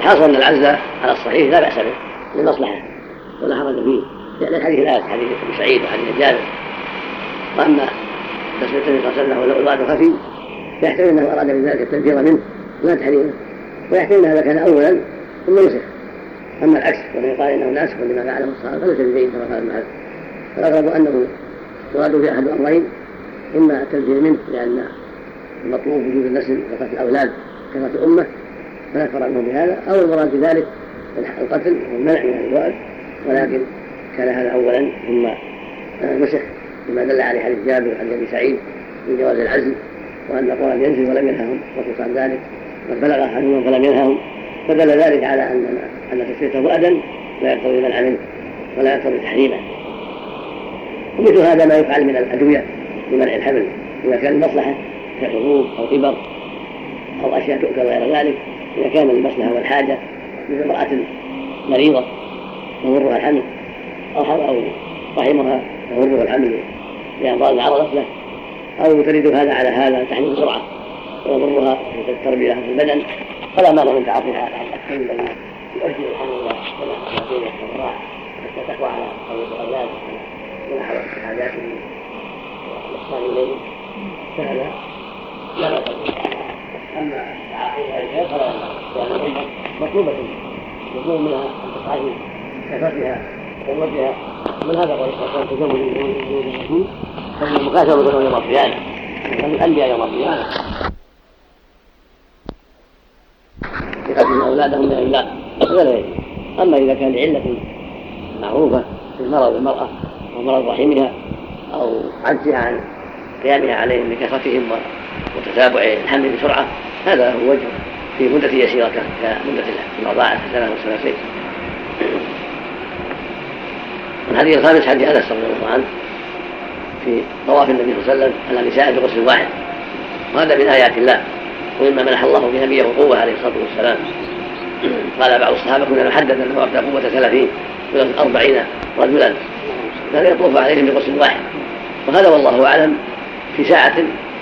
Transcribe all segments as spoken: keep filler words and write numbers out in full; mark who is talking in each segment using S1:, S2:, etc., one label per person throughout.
S1: الحاصل أن العزل على الصحيح لا بأس به للمصلحة ولا حرج فيه، لأن الحديث الآن حديث ابن سعيد وحديث جابر. وأما تسمية النبي صلى الله عليه وسلم ولو الوعد خفي فيحتمل أنه أراد بذلك التنفير منه لا تحريمه، ويحتمل هذا كان أولا ثم نسخ. أما العكس ومن يقال إنه ناسخ لما فعله الصحابة فليس ببين كما قال ابن حزم. فالأغرب أنه يراد في أحد الأمرين، إما التنفير منه لأن المطلوب وجود النسل وقتل الأولاد كثرة الأمة فلا فرق منه بهذا، أو المراد بذلك القتل والمنع من الوعد، ولكن كان هذا أولا ثم نسخ لما دل عليه حديث جابر وحديث أبي سعيد من جواز العزل، وأن القرآن ينزل ولم ينههم وقص عن ذلك قد بلغ أحدهم فلم ينههم، فدل ذلك على أن أن تسميته وعدا لا يقتضي منع منه ولا يقتضي تحريمه. ومثل هذا ما يفعل من الأدوية لمنع الحمل إذا كان المصلحة كحبوب أو إبر أو أشياء تؤكل غير ذلك، إذا كان المصلحة والحاجة مثل امرأة مريضة يضرها الحمل أو رحمها يضرها الحمل لأمراض عرضت له، أو تريد هذا على هذا تحمل بسرعة ويضرها في التربية في البدن، فلا مانع من تعاطيها على الأكل الذي يؤدي الحمل إلى الصراع حتى تقوى على قوة الأولاد ونحو حاجاتهم والإحسان إليهم، فهذا لا بأس به. أما تعاطيها الكيف فلا لأن الأمة مطلوبة يطلب منها أن تستعين كثرتها وقوتها. من هذا قول الشيطان تزوج من وجود الرسول فإن المكاتبة يكون يوم القيامة ومن الأنبياء يوم القيامة يقتلون أولادهم من الإملاق ولا يجب. أما إذا كان لعلة معروفة في مرض المرأة أو مرض رحمها أو عجزها عن قيامها عليهم لكثرتهم وتتابع الحمل بسرعة، هذا هو وجه في مدة يسيرة كمدة الرضاعة سنة وسنتين. الحديث الخامس حديث أنس رضي الله عنه في طواف النبي صلى الله عليه وسلم على نساء بغسل واحد، وهذا من آيات الله ومما منح الله به نبيه قوة عليه الصلاة والسلام. قال بعض الصحابة كنا نحدد أنه أبدأ قوة ثلاثين ثلاث أربعين رجلا كان يطوف عليهم بغسل واحد، وهذا والله أعلم في ساعة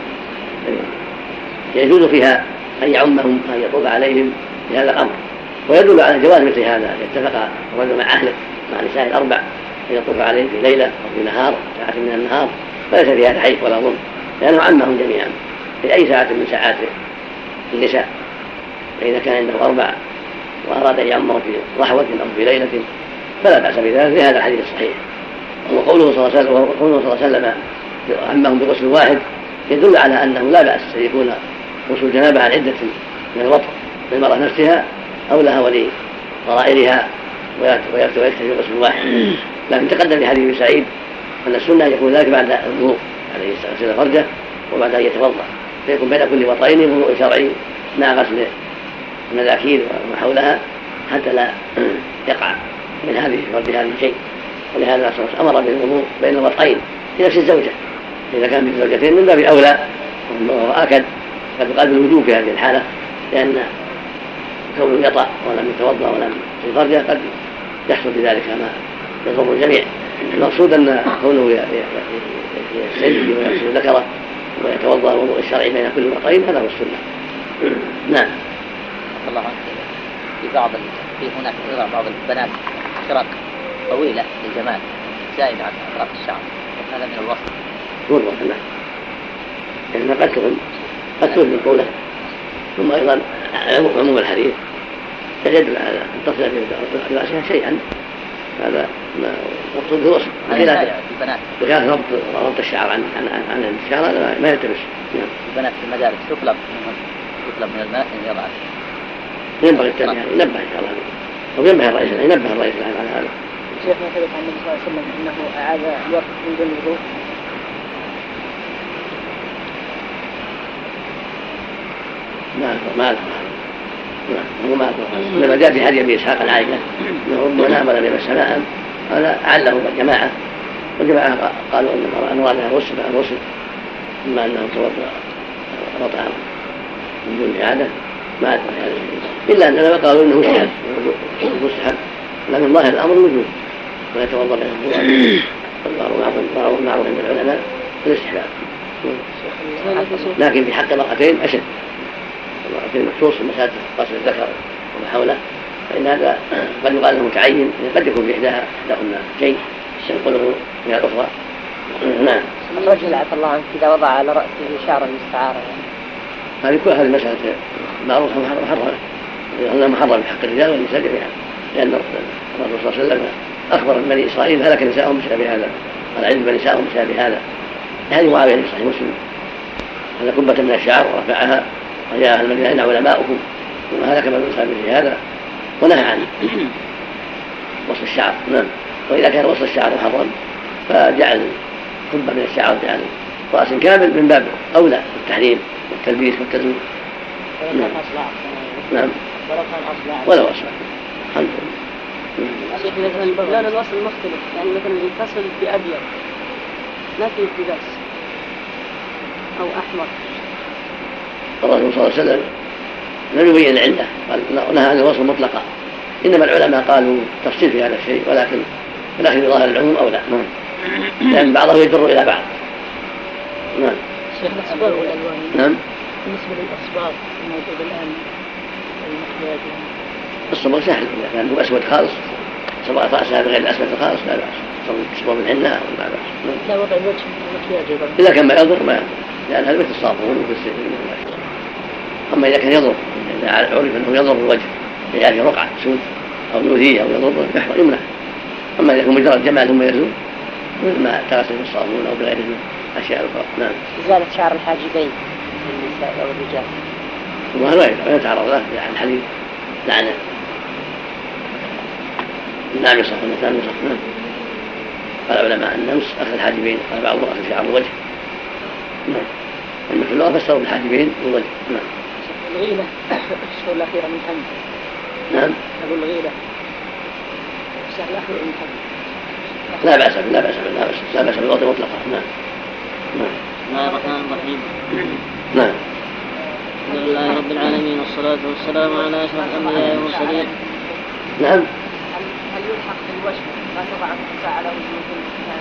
S1: يجوز فيها أن يعمهم أن يطوف عليهم بهذا الأمر، ويدل على جواز مثل هذا يتفق الرجل مع أهله مع نساء الأربع أن يطوف عليهم في ليلة أو في نهار ساعة من النهار، فليس فيها تحيف ولا ظلم لأنه عمهم جميعا في أي ساعة من ساعات النساء. فإذا كان عنده أربع وأراد أن يعمهم في ضحوة أو في ليلة فلا بأس بذلك لهذا الحديث الصحيح. وقوله صلى الله عليه وسلم عمهم بغسل واحد يدل على أنه لا بأس أن يكون غسل الجنابة عن عدة من الوطء للمرأة نفسها أو لها ولي ضرائرها ويكتفي غسل واحد. لكن تقدم في حديث سعيد أن السنة يكون ذلك بعد الوضوء عليه يغسل فرجه وبعد أن يتوضأ، فيكون بين كل وطئين وضوء شرعي مع غسل المذاكير وما حولها حتى لا يقع من هذه فرد هذه شيء. ولهذا أمر بالوضوء بين الوطئين في نفس الزوجة، إذا كان من زوجتين من باب أولى وآكد قد قال بالوجوب في هذه الحالة، لأن كونه يطأ ولم يتوضأ ولم يفرجه قد يحصل بذلك ما يضر الجميع. المقصود أن كونه يستنجي ويغسل ذكره ويتوضأ الوضوء الشرعي بين كل وطئين هذا هو السنة. نعم.
S2: الله عنك في بعض في هناك يرى بعض البنات شرق طويلة للجمال زائد عن أطراف الشعر، هذا من الوصف
S1: والوصف نعم، لأن قد تكون قد تكون بالقولة. ثم أيضا عموم الحديث يدل على أن تصل في رأسها شيئا، هذا مقصود في الوصف. بخلاف ربط ربط الشعر عن عن عن الشعر هذا ما يلتبس.
S2: نعم. البنات في المدارس تطلب يطلب من الماء أن يضع
S1: ينبغي التنبيه ينبه إن شاء الله أو ينبه الرئيس ينبه الرئيس على هذا.
S3: شيخ ما ثبت عن النبي صلى الله عليه وسلم أنه أعاد الوقت من دون الوضوء؟
S1: ما ما ما هو ما لما جاء في حديث أبي إسحاق عن عائشة أنه ربما نام ولم يمس ماء، هذا عله جماعة، والجماعة قالوا أن أرادها الغسل الغسل إما أنه توضأ وطعام من دون إعادة ما أدري هذا الشيء، إلا أننا قالوا إنه مستحب مستحب لكن ظاهر الأمر الوجوب ويتوضأ بين الضوء معروف عند العلماء الاستحباب، لكن في حق المرأتين أشد. المرأتين مخصوص في مسألة غسل الذكر وما حوله، فإن هذا قد يقال له متعين، قد يكون في إحداها إحداهن شيء ينقله من الأخرى. نعم.
S3: الرجل عفى الله عنك إذا وضع على رأسه شعرا مستعارا
S1: هذه كل هذه مسألة معروفة محرمة، لأنها محرمة في حق الرجال والنساء جميعا، لأن الرسول صلى الله عليه وسلم أخبر بني إسرائيل هلك نساءهم بسبب هذا، قال علم نساءهم بسبب هذا. هذه معاوية في صحيح مسلم، هذا كبة من الشعر ورفعها وجاء المدينة أين علماؤكم ثم هلك من أصحابه في هذا، ونهى عن وصل الشعر. نعم. وإذا كان وصل الشعر محرم فجعل كبة من الشعر جعل رأس كامل من باب أولى التحريم والتلبيس والتزوير.
S3: نعم.
S1: نعم. ولو أصلع الحمد لله.
S4: مثلا لون الوصل مختلف، يعني مثلا يتصل بأبيض لا في التباس أو أحمر.
S1: الرسول صلى الله عليه وسلم لم يبين العلة، قال نهى عن الوصل مطلقا، إنما العلماء قالوا تفصيل في هذا الشيء، ولكن ولكن بظاهر العموم أو لا، لأن بعضه يجر إلى بعض. نعم.
S3: شيخ الأصباغ والألوان.
S1: نعم.
S3: بالنسبة للأصباغ الموجودة الآن المحياج
S1: الصبغ سهل، إذا كان هو أسود خالص صبغت رأسها بغير الأسود الخالص لا بأس، صبغ بالحنة ولا بأس.
S3: لا وضع الوجه المكياج أيضا.
S1: إذا كان ما يضر ما يضر، لأن هذا مثل الصابون وفي السجن. أما إذا كان يضر، إذا عرف أنه يضر الوجه يعني رقعة سود أو يؤذيه أو يضر يمنع. أما إذا كان مجرد جمال ثم يزول مثل ما تغسل بالصابون أو بغيره من أشياء أخرى. نعم.
S3: إزالة شعر الحاجبين للنساء أو الرجال.
S1: وهذا لا يتعرض له في الحديث لعنة النامصة والنامصة. نعم. قال العلماء النمس أخذ الحاجبين، قال بعضهم أخذ شعر الوجه. نعم. أما في اللغة فسروا بالحاجبين والوجه. نعم.
S3: الغيلة الشهر الأخيرة من حمد.
S1: نعم.
S3: أقول الغيلة الشهر الأخير من حمد.
S1: لا بأس لا بأس لا بأس لا بأس بالوضع مطلقا. نعم.
S4: نعم. بسم الله الرحمن الرحيم.
S1: نعم.
S4: الحمد لله رب العالمين والصلاة والسلام على أشرف الأنبياء والمرسلين.
S1: نعم.
S3: هل يلحق بالوجه ما تضع النساء على وجوه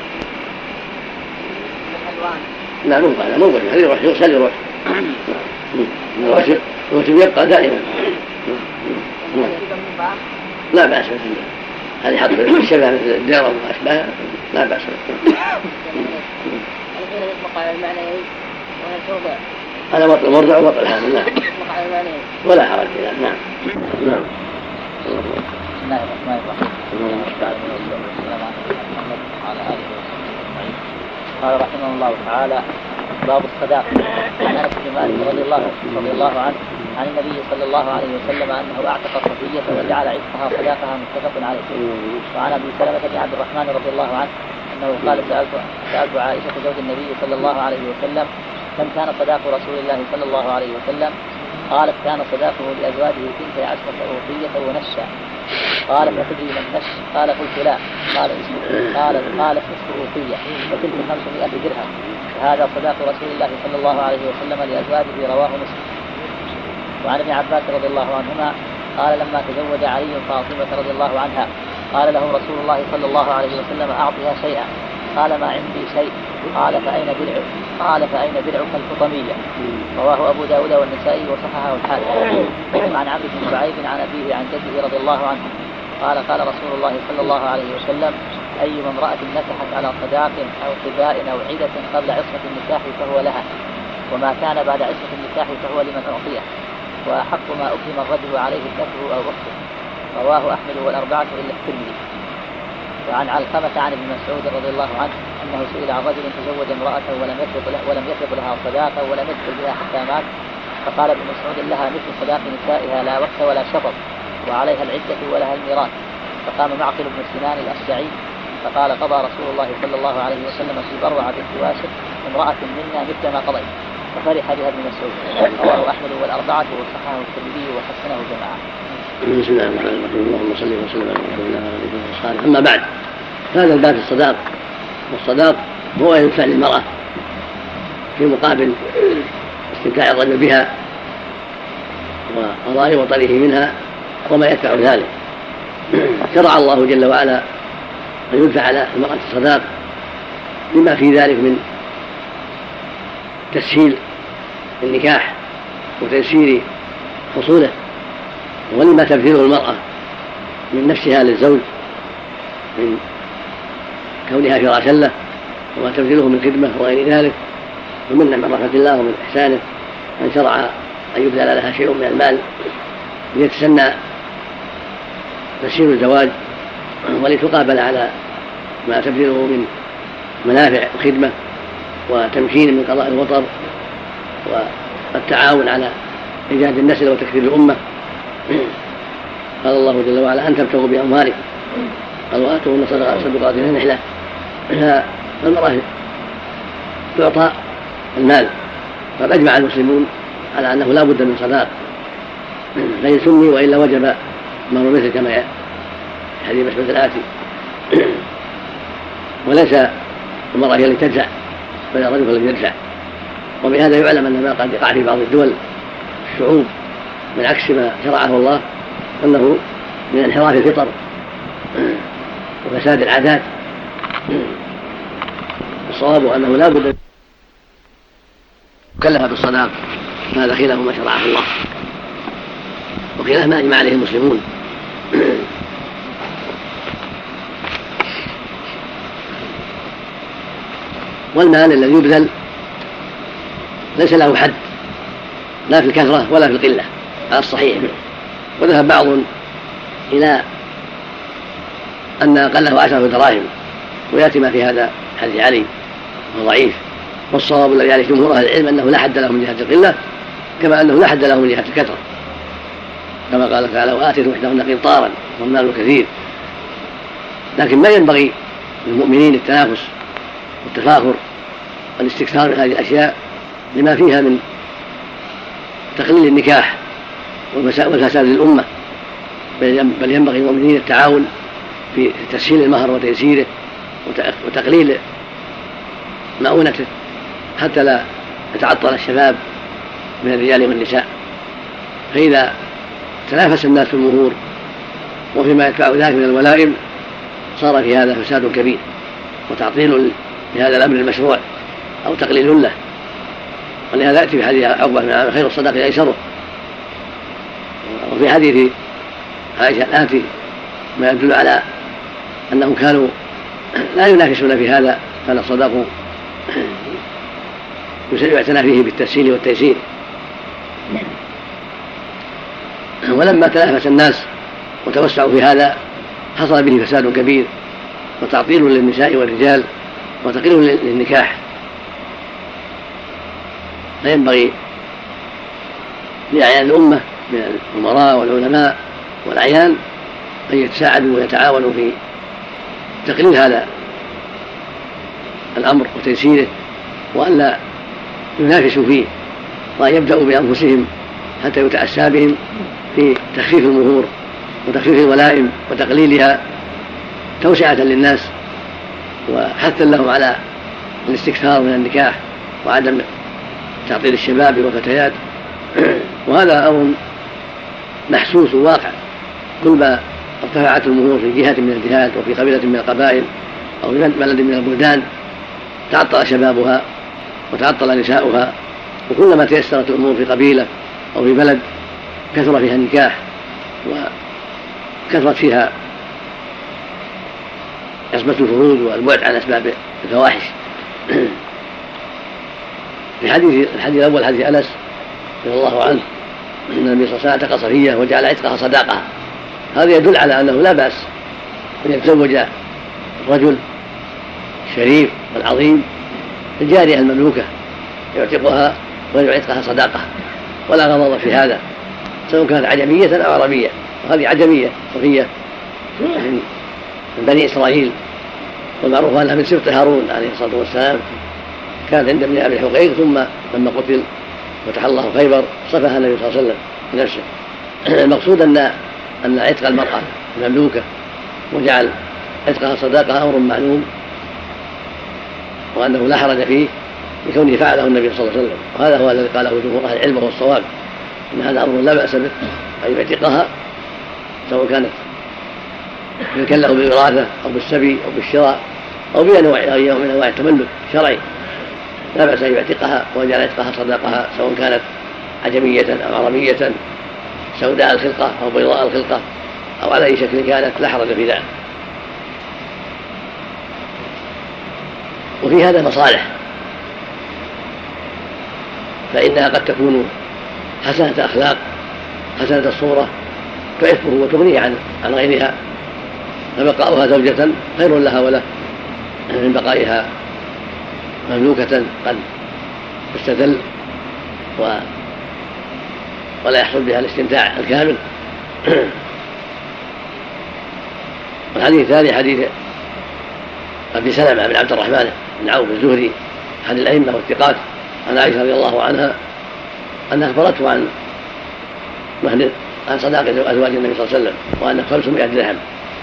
S3: الألوان؟
S1: لا مو قال مو قال هذا يروح يغسل يروح. الوجه الوجه يبقى دائما. لا بأس به، هذه حط الشبه مثل الديرة وأشباهها لا بأس به. هذا وطء المرضع ووطء الحامل. نعم. ولا حرج فيه. نعم. نعم.
S2: بسم الله الرحمن الرحيم. قال رحمه الله تعالى: باب الصداق. عن انس بن مالك رضي الله رضي الله عنه عن النبي صلى الله عليه وسلم انه اعتق صفية وجعل عتقها صداقها متفق عليه. وعن ابي سلمة بن عبد الرحمن رضي الله عنه انه قال: سالت سالت عائشة زوج النبي صلى الله عليه وسلم كم كان صداق رسول الله صلى الله عليه وسلم؟ قالت: كان صداقه لازواجه اثنتي عشرة أوقية ونشا. قال: فتدري من نش؟ قال: قلت لا. قال: قال قالت: نصف أوقية وتلك خمسمائة درهم، وهذا صداق رسول الله صلى الله عليه وسلم لأزواجه، رواه مسلم. وعن ابن عباس رضي الله عنهما قال: لما تزوج علي فاطمة رضي الله عنها قال له رسول الله صلى الله عليه وسلم: أعطها شيئا. قال: ما عندي شيء. قال: فأين درعك؟ قال: فأين درعك الفطمية؟ رواه أبو داود والنسائي وصححه الحاكم. عن عبد بن شعيب عن أبيه عن جده رضي الله عنه قال: قال رسول الله صلى الله عليه وسلم: أيما امرأة نكحت على صداق أو قباء أو عدة قبل عصمة النكاح فهو لها، وما كان بعد عصمة النكاح فهو لمن أعطيه، وأحق ما أكرم الرجل عليه كفه أو أخته. رواه أحمد والأربعة إلا الترمذي. وعن علقمة عن ابن مسعود رضي الله عنه أنه سئل عن رجل تزوج امرأته ولم يفرض لها ولم يفرض لها صداقة ولم يدخل بها حتى مات، فقال ابن مسعود: لها مثل صداق نسائها لا وقت ولا شطط، وعليها العدة ولها الميراث. فقام معقل بن سنان الأشجعي فقال: قضى رسول الله صلى الله عليه وسلم في بروعة بنت واسع امرأة منا مثل ما قضيت، ففرح بها ابن مسعود. رواه أحمد والأربعة وصححه الترمذي وحسنه جماعة.
S1: بسم الله الرحمن الرحيم. اللهم صل وسلم على رسول الله وعلى اله وصحبه. اما بعد، هذا الباب الصداق، والصداق هو يدفع للمرأة في مقابل استمتاع الرجل بها وقضاء وطنه منها وما يدفع ذلك. شرع الله جل وعلا أن يدفع على المرأة الصداق لما في ذلك من تسهيل النكاح وتيسير حصوله، ولما تبذله المرأة من نفسها للزوج من كونها فراشا له، وما تبذله من خدمة وغير ذلك، ومن من رحمة الله ومن إحسانه أن شرع أن يبذل لها شيء من المال ليتسنى تسهيل الزواج، ولتقابل على ما تبذله من منافع وخدمة وتمكين من قضاء الوطر والتعاون على إيجاد النسل وتكثير الأمة. قال الله جل وعلا أن تبتغوا بأموالكم، قال وآتوهن صدقات نحلة. فالمرأة تعطى المال، قد أجمع المسلمون على أنه لا بد من صداق فإن سمي وإلا وجب مهر مثل كما حديث مسعود الآتي. وليس المرأة هي التي تدفع بل الرجل الذي يدفع. وبهذا يعلم أن ما قد يقع في بعض الدول الشعوب من عكس ما شرعه الله أنه من انحراف الفطر وفساد العادات. الصواب أنه لا بد كلف بالصداق هذا خلاف ما شرعه الله وخلاف ما أجمع عليه المسلمون. والمال الذي يبذل ليس له حد لا في الكثرة ولا في القلة على الصحيح. وذهب بعض إلى أن أقله عشرة دراهم، ويأتي ما في هذا حديث علي وضعيف. والصواب الذي عليه جمهور أهل العلم أنه لا حد له من جهة القلة كما أنه لا حد له من جهة الكثرة، كما قال تعالى وآتوا إحداهن قنطارا والمال كثير. لكن ما ينبغي للمؤمنين التنافس والتفاخر والاستكثار من هذه الأشياء لما فيها من تقليل النكاح والفساد للأمة، بل ينبغي للمؤمنين التعاون في تسهيل المهر وتيسيره وتقليل مؤونته حتى لا يتعطل الشباب من الرجال والنساء. فإذا تنافس الناس في المهور وفيما يتبع ذلك من الولائم صار في هذا فساد كبير وتعطيل لهذا الأمر المشروع أو تقليل له. ولهذا يأتي في حديث عقبة بن عامر خير الصدقة أيسره. وفي حديث عائشة الآتي ما يدل على أنهم كانوا لا ينافسون في هذا، كان الصداق يعتنى فيه بالتسهيل والتيسير. ولما تنافس الناس وتوسعوا في هذا حصل به فساد كبير وتعطيل للنساء والرجال وتقليل للنكاح. فينبغي لأعيان الأمة من الأمراء والعلماء والأعيان أن يتساعدوا ويتعاونوا في تقليل هذا الأمر وتيسيره، وأن لا ينافسوا فيه، وأن يبدأوا بأنفسهم حتى يتأسى بهم في تخفيف المهور وتخفيف الولائم وتقليلها توسعة للناس وحثا لهم على الاستكثار من النكاح وعدم تعطيل الشباب والفتيات. وهذا أمر محسوس واقع، كل ما ارتفعت المهور في جهة من الجهات وفي قبيلة من القبائل أو في بلد من البلدان تعطل شبابها وتعطل نساؤها، وكلما تيسرت الأمور في قبيلة أو في بلد كثر فيها النكاح وكثرت فيها عصمة الفروج والبعد عن أسباب الفواحش. في حديث الحديث الأول حديث أنس رضي الله عنه أن النبي صلى الله عليه وسلم اعتق صفية وجعل عتقها صداقها، هذا يدل على أنه لا بأس أن يتزوج الرجل الشريف والعظيم الجارية المملوكة يعتقها ويعتقها صداقها، ولا غضاضة في هذا سواء كانت عجمية أو عربية. وهذه عجمية صفية من بني إسرائيل، والمعروف أنها من سبط هارون عليه الصلاة والسلام، كانت عند ابن أبي الحقيق، ثم لما قتل فتح الله خيبر صفها النبي صلى الله عليه وسلم بنفسه. المقصود أن أن عتق المرأة المملوكة وجعل عتقها صداقها أمر معلوم، وأنه لا حرج فيه لكونه فعله النبي صلى الله عليه وسلم. وهذا هو الذي قاله جمهور أهل العلم وهو الصواب، أن هذا أمر لا بأس به أن يعتقها سواء كانت ملكا له بالوراثة أو بالسبي أو بالشراء أو بأنواع من أنواع التملك الشرعي، لا بأس أن يعتقها ويجعل عتقها صداقها سواء كانت عجمية أو عربية سوداء الخلقة أو بيضاء الخلقة أو على أي شكل كانت لا حرج في ذلك. وفي هذا مصالح، فإنها قد تكون حسنة أخلاق حسنة الصورة تعفه وتغنيه عن عن غيرها، فبقاؤها زوجة خير لها وله من بقائها مملوكة قد تستذل و ولا يحصل بها الاستمتاع الكامل. والحديث الثاني حديث أبي سلمة بن عبد الرحمن بن عوف الزهري أحد الأئمة والثقات عن عائشة رضي الله عنها أنها أخبرته عن مهر عن صداقة أزواج النبي صلى الله عليه وسلم وأنه خمسمائة درهم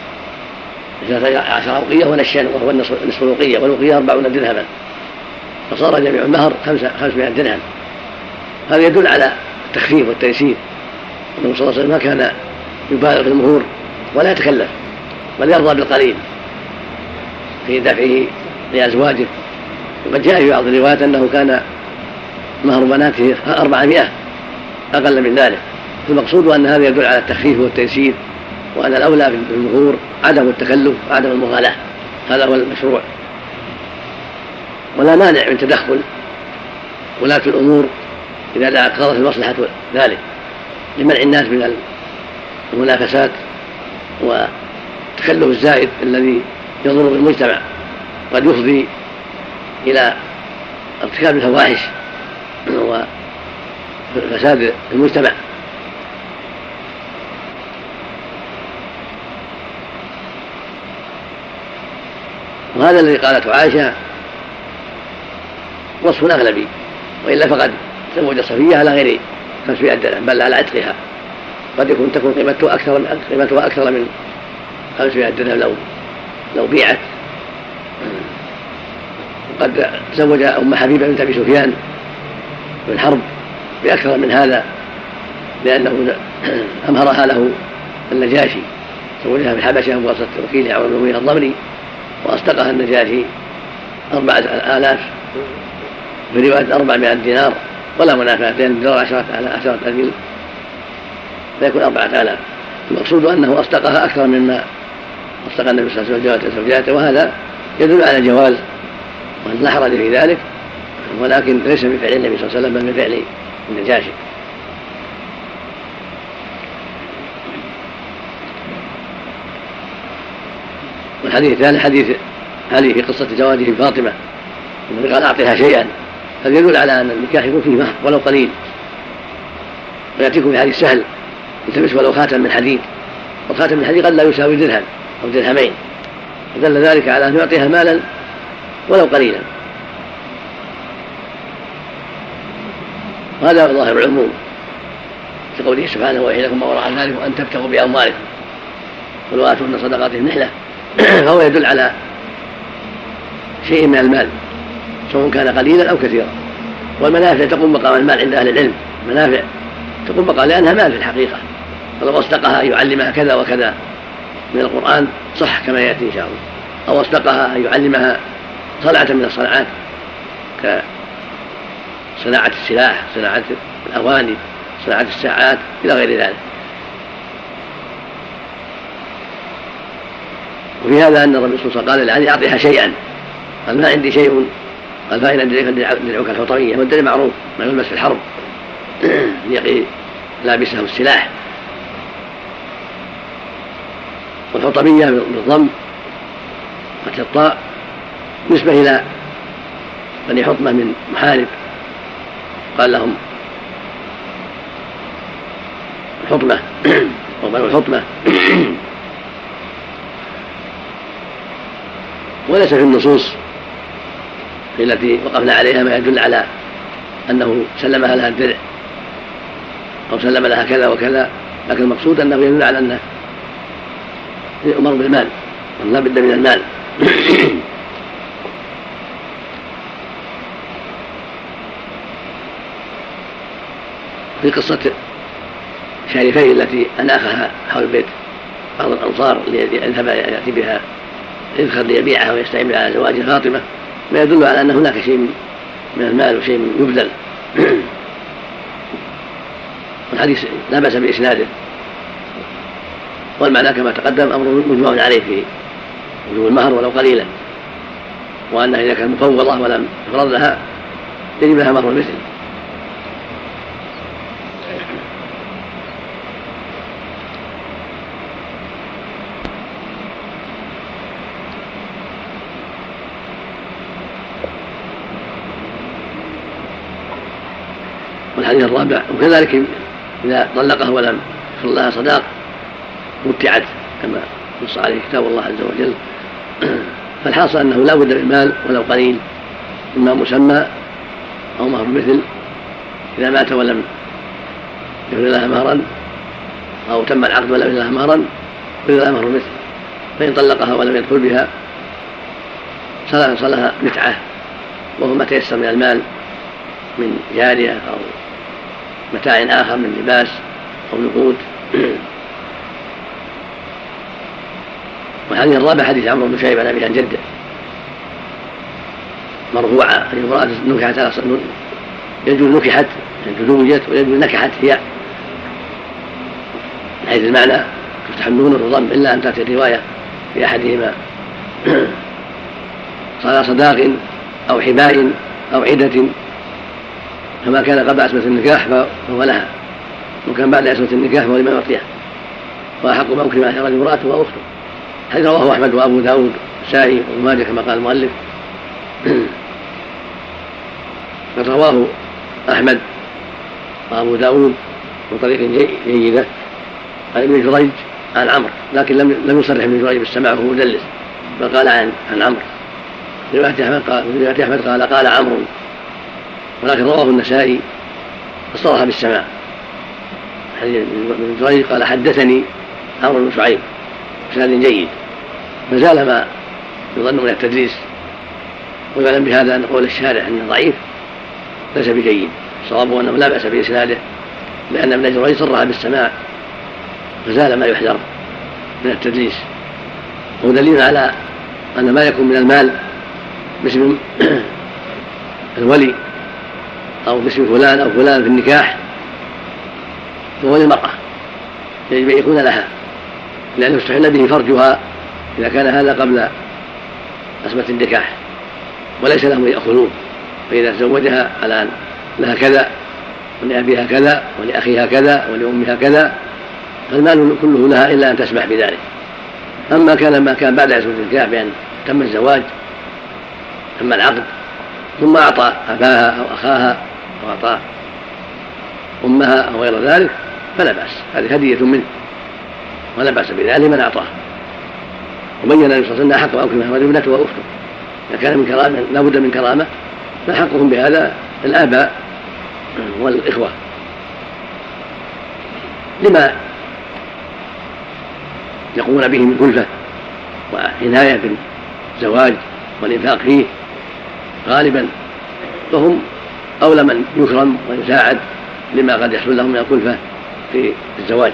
S1: عشر أوقية ونشان وهو نصف الوقية، والوقية أربعون درهما، فصار جميع المهر خمسمائة درهم. هذا يدل على التخفيف والتيسير، النبي صلى الله عليه وسلم ما كان يبالغ في المهور ولا يتكلف بل يرضى بالقليل في دفعه لأزواجه. وقد جاء في بعض الروايات أنه كان مهر بناته أربعمائة أقل من ذلك. المقصود أن هذا يدل على التخفيف والتيسير، وأن الأولى في المهور عدم التكلف وعدم المغالاة، هذا هو المشروع. ولا مانع من تدخل ولاة الأمور إذا اقتضت المصلحة ذلك لمنع الناس من المنافسات والتكلف الزائد الذي يضر بالمجتمع، قد يفضي إلى ارتكاب الفواحش وفساد المجتمع. وهذا الذي قالته عائشة وصف أغلبي، وإلا فقد تزوج صفية على غير خمسمائة درهم بل على عتقها، قد يكون تكون قيمتها أكثر من قيمتها أكثر من خمسمائة درهم لو لو بيعت. وقد تزوج أم حبيبة بنت أبي سفيان بن حرب بأكثر من هذا، لأنه أمهرها له النجاشي، تزوجها في الحبشة بواسطة وكيلها عمرو بن أمية الضمري، وأصدقها النجاشي أربعة آلاف في رواية أربعمائة دينار ولا منافاة، لأن الدينار عشرة عشرة أذيل فيكون أربعة آلاف. المقصود أنه أصدقها أكثر مما أصدق النبي صلى الله عليه وسلم زوجاته، وهذا يدل على الجواز وأن لا حرج في ذلك، ولكن ليس من فعل النبي صلى الله عليه وسلم بل من فعل النجاشي. والحديث الثاني حديث علي في قصة زواجه فاطمة، النبي قال أعطيها شيئا، هذا يدل على أن النكاح يكون فيه مهر ولو قليل. ويأتيكم في حديث سهل التمس ولو خاتم من حديد، والخاتم من حديد قد لا يساوي درهم أو درهمين، فدل ذلك على أن يعطيها مالا ولو قليلا. وهذا ظاهر العموم في قوله سبحانه وإليكم ما وراء ذلك وأن تبتغوا بأموالكم قل وآتوهن صدقاتهن نحلة، فهو يدل على شيء من المال سواء كان قليلا أو كثيرا. والمنافع تقوم مقام المال عند أهل العلم، منافع تقوم مقام لأنها مال في الحقيقة، فلو أصدقها أن يعلمها كذا وكذا من القرآن صح كما يأتي إن شاء الله، أو أصدقها أن يعلمها صنعة من الصناعات كصناعة السلاح، صناعة الأواني، صناعة الساعات إلى غير ذلك. وفي هذا أن الرسول صلى الله عليه وسلم قال لعلي أعطيها شيئا، قال ما عندي شيء، قال فإن درعك الحطمية، والدرع معروف ما يلبس في الحرب يقي لابسه السلاح. والحطمية بالضم فتح الطاء نسبة إلى بني حطمة من محارب، قال لهم الحطمة وبنو الحطمة. وليس في النصوص التي وقفنا عليها ما يدل على أنه سلمها لها الدرع أو سلم لها كذا وكذا، لكن المقصود أنه يدل على أنه يؤمر بالمال ولا بد من المال. في قصة شريفين التي أناخها حول البيت بعض الأنصار ليذهب يأتي بها يذكر ليبيعها ويستعين على زواج فاطمة، ما يدل على أن هناك شيء من المال وشيء يبذل. والحديث لا بأس بإسناده، والمعنى كما تقدم أمر مجمع عليه في وجوب المهر ولو قليلا، وأنها إذا كانت مفوضة ولم يفرض لها يجب لها مهر المثل. والحديث الرابع وكذلك إذا طلقها ولم يفرض لها صداق متعت كما نص عليه كتاب الله عز وجل. فالحاصل أنه لا بد من المال ولو قليل، إما مسمى أو مهر مثل إذا مات ولم يفرض لها مهرا، أو تم العقد ولم يفرض لها مهرا فرض لها مهر مثل. فإن طلقها ولم يدخل بها صلها متعة، وهو ما تيسر من المال من جارية أو متاع آخر من لباس أو نقود. والحديث الرابع حديث عمرو بن شعيب عن أبيه عن جده مرفوعا أن امرأة نكحت على يجوز نكحت تزوجت ويجوز نكحت هي، من حيث المعنى تفتح النون والضم إلا أن تأتي الرواية في أحدهما صار صداق أو حباء أو عدة، فما كان قبل عصمة النكاح فهو لها، وكان بعد عصمة النكاح فهو لمن يعطيها، وأحق ما أكرم عليه رجل امرأته وأخته. حديث رواه أحمد وأبو داود والنسائي وابن ماجه كما قال المؤلف. قد رواه أحمد وأبو داود بطريق جيدة عن ابن جريج عن عمرو، لكن لم لم يصرح ابن جريج بالسماع وهو مدلس، بل قال عن عن عمرو. في رواية أحمد قال في رواية أحمد قال قال عمرو، ولكن رواه النسائي فصرح بالسماع. حديث ابن جريج قال حدثني عمرو بن شعيب بسند جيد، فزال ما يظن من التدريس. ويعلم بهذا أن قول الشارع أنه ضعيف ليس بجيد، صوابه أنه لا بأس بإسناده، لأن ابن جريج صرح بالسماع فزال ما يحذر من التدريس. ودليل على أن ما يكون من المال باسم الولي أو باسم فلان أو فلان في النكاح فهو للمرأة، يجب أن يكون لها، لأنه استحل به فرجها إذا كان هذا قبل عصمة النكاح، وليس لهم يأخذون. فإذا تزوجها على أن لها كذا ولأبيها كذا ولأخيها كذا ولأمها كذا فالمال كله لها إلا أن تسمح بذلك. أما كان ما كان بعد عصمة النكاح بأن تم الزواج تم العقد ثم أعطى أباها أو أخاها أو أعطى أمها أو غير ذلك فلا بأس، هذه هدية منه ولا بأس بذلك من أعطاه. وبين النبي صلى الله عليه وسلم حق وأكرمها رجل ابنته وأخته، إذا كان من كرامة لا بد من كرامة فحقهم بهذا الآباء والإخوة، لما يقومون به من كلفة وعناية بالزواج والإنفاق فيه غالبا، فهم أولى من يكرم ويساعد لما قد يحصل لهم من الكلفة في الزواج.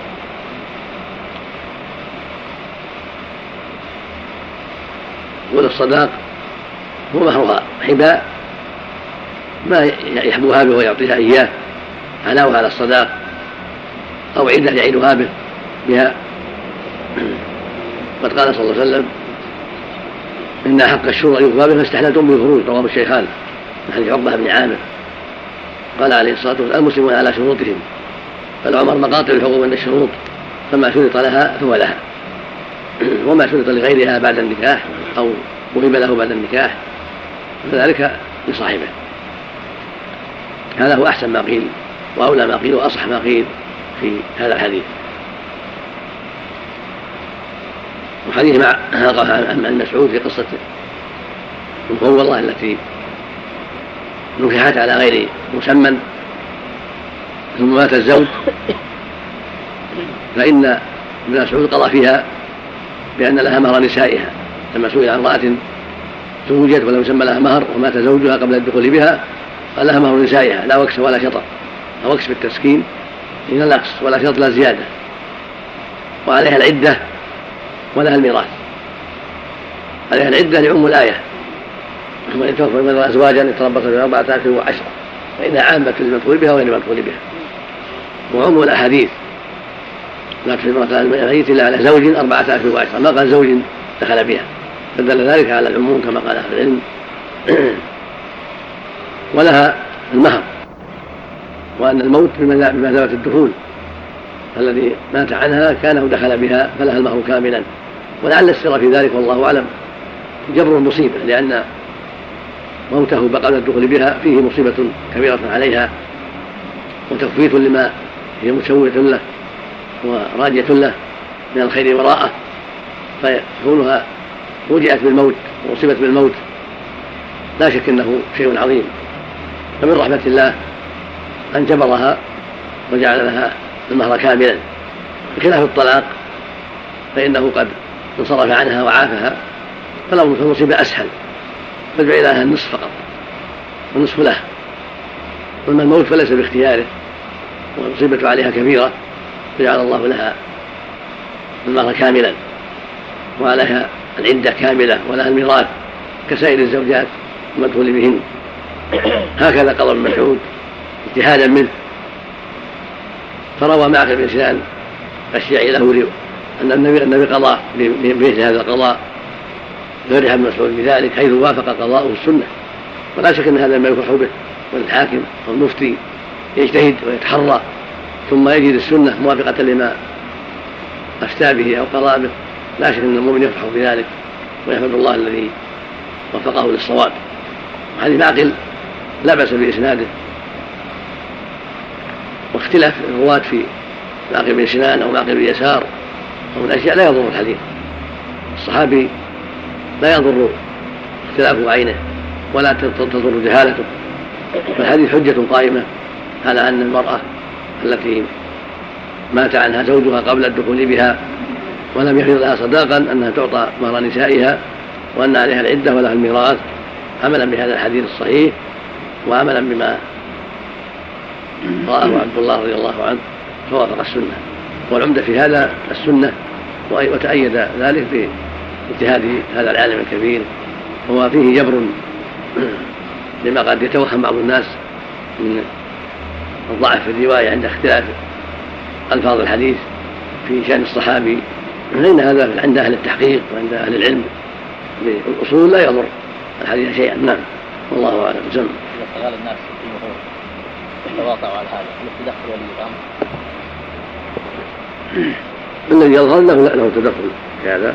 S1: والصداق هو مهرها حباء ما يحبوها به ويعطيها إياه علاوة على الصداق، أو عدة يعيدها به بها. قد قال صلى الله عليه وسلم إن حق الشروط يقضى به فاستحللتم بالفروج، رواه الشيخان من حديث عقبة بن عامر. قال عليه الصلاة والسلام المسلمون على شروطهم، فالعمر مقاطع الحقوق من الشروط، فما شرط لها فهو لها، وما شرط لغيرها بعد النكاح أو وهب له بعد النكاح فذلك لصاحبه. هذا هو أحسن ما قيل وأولى ما قيل وأصح ما قيل في هذا الحديث. وحديث مع عن مسعود في قصة المفوضة التي نكحت على غير مسمى ثم مات الزوج، فإن ابن مسعود قضى فيها بأن لها مهر نسائها، لما سئل عن امرأة زوجت ولم يسمى لها مهر ومات زوجها قبل الدخول بها قال لها مهر نسائها لا وكس ولا شطر، أو وكس بالتسكين إلى النقص ولا شطر لا زيادة، وعليها العدة ولها الميراث. عليها العدة لعم الآية وإن توفوا من أزواجا يتربصن بأربعة أشهر وعشرة، فإنها عامة للمدخول بها وغير المدخول بها. وعموم الأحاديث لا تحرم امرأة الميت إلا على زوج أربعة أشهر وعشرة، ما قال زوج دخل بها، فدل ذلك على العموم كما قال أهل العلم. ولها المهر، وأن الموت بمثابة الدخول، الذي مات عنها كانه دخل بها فلها المهر كاملا. ولعل السر في ذلك والله أعلم جبر المصيبة، لأن موته قبل الدخول بها فيه مصيبة كبيرة عليها وتخفيف لما هي متشوهة له وراجية له من الخير وراءه، فكونها وجئت بالموت وأصيبت بالموت لا شك أنه شيء عظيم. فمن رحمة الله أن جبرها وجعل لها المهر كاملا، بخلاف الطلاق فإنه قد انصرف عنها وعافها، فالأمر في المصيبة أسهل، فجعل لها النصف فقط والنصف له. أما الموت فليس باختياره والمصيبة عليها كبيرة، فجعل الله لها المهر كاملا وعليها العدة كاملة ولها الميراث كسائر الزوجات المدخول بهن. هكذا قال ابن مسعود اجتهادا منه، فروى معقل بن سنان الشيعي له أن النبي, النبي قضى بمثل هذا القضاء فرح ابن مسعود بذلك حيث وافق قضاءه السنة، ولا شك أن هذا ما يفرح به، والحاكم أو المفتي يجتهد ويتحرى ثم يجد السنة موافقة لما أفتى به أو قضى به، لا شك أن المؤمن يفرح بذلك ويحمد الله الذي وفقه للصواب. وحديث معقل لا بأس بإسناده، واختلاف الرواة في معقل بن سنان أو معقل بن يسار أو الأشياء لا يضر الحديث. الصحابي لا يضر اختلاف عينه ولا تضر جهالته، فالحديث حجة قائمة على أن المرأة التي مات عنها زوجها قبل الدخول بها ولم يحفظ لها صداقا أنها تعطى مهر نسائها، وأن عليها العدة ولها الميراث، عملا بهذا الحديث الصحيح وعملا بما رآه عبد الله رضي الله عنه فوافق السنة. والعمدة في هذا السنة، وتأيد ذلك باجتهاد هذا العالم الكبير، وما فيه جبر لما قد يتوهم بعض الناس من الضعف في الرواية عند اختلاف ألفاظ الحديث في شأن الصحابي، فإن هذا عند أهل التحقيق وعند أهل العلم بالأصول لا يضر الحديث شيئا. نعم، والله أعلم. زم
S2: إذا قال الناس يتواطؤوا على هذا التدخل ولي الأمر،
S1: الذي يظهر له له تدخل في هذا.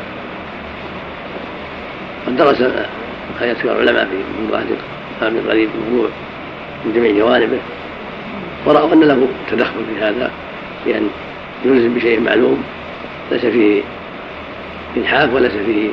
S1: قد درس خير العلماء في من بعد من غريب الموضوع من جميع جوانبه، ورأوا أن له تدخل في هذا، لأن يلزم بشيء معلوم ليس فيه إلحاف وليس فيه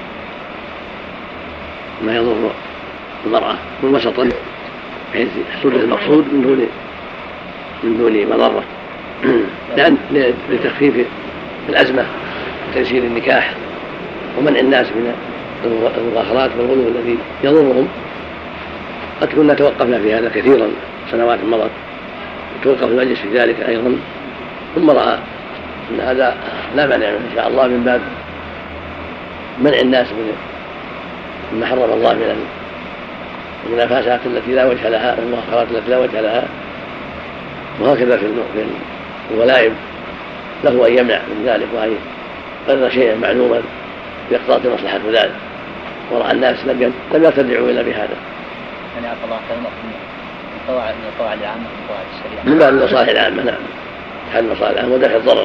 S1: ما يضر المرأة، من وسطا بحيث يحصل المقصود من دون من دون مضرة، لأن لتخفيف الأزمة وتيسير النكاح ومنع الناس من المغاخرات والغلو الذي يضرهم. قد كنا توقفنا في هذا كثيرا سنوات مضت، توقف المجلس في ذلك أيضا، ثم رأى أن هذا لا مانع إن شاء الله من باب منع الناس من ما حرم الله من المنافسات التي لا وجه لها والمؤخرات التي لا وجه لها. وهكذا في الولائم له أن يمنع من ذلك وأن يقرر شيئا معلوما يقتضي مصلحة ذلك، ورأى الناس لم يرتدعوا إلا بهذا.
S2: يعني عفى الله كلمة من القواعد من القواعد العامة من قواعد الشريعة
S1: من باب المصالح العامة. نعم، حل المصالح العامة ودفع الضرر.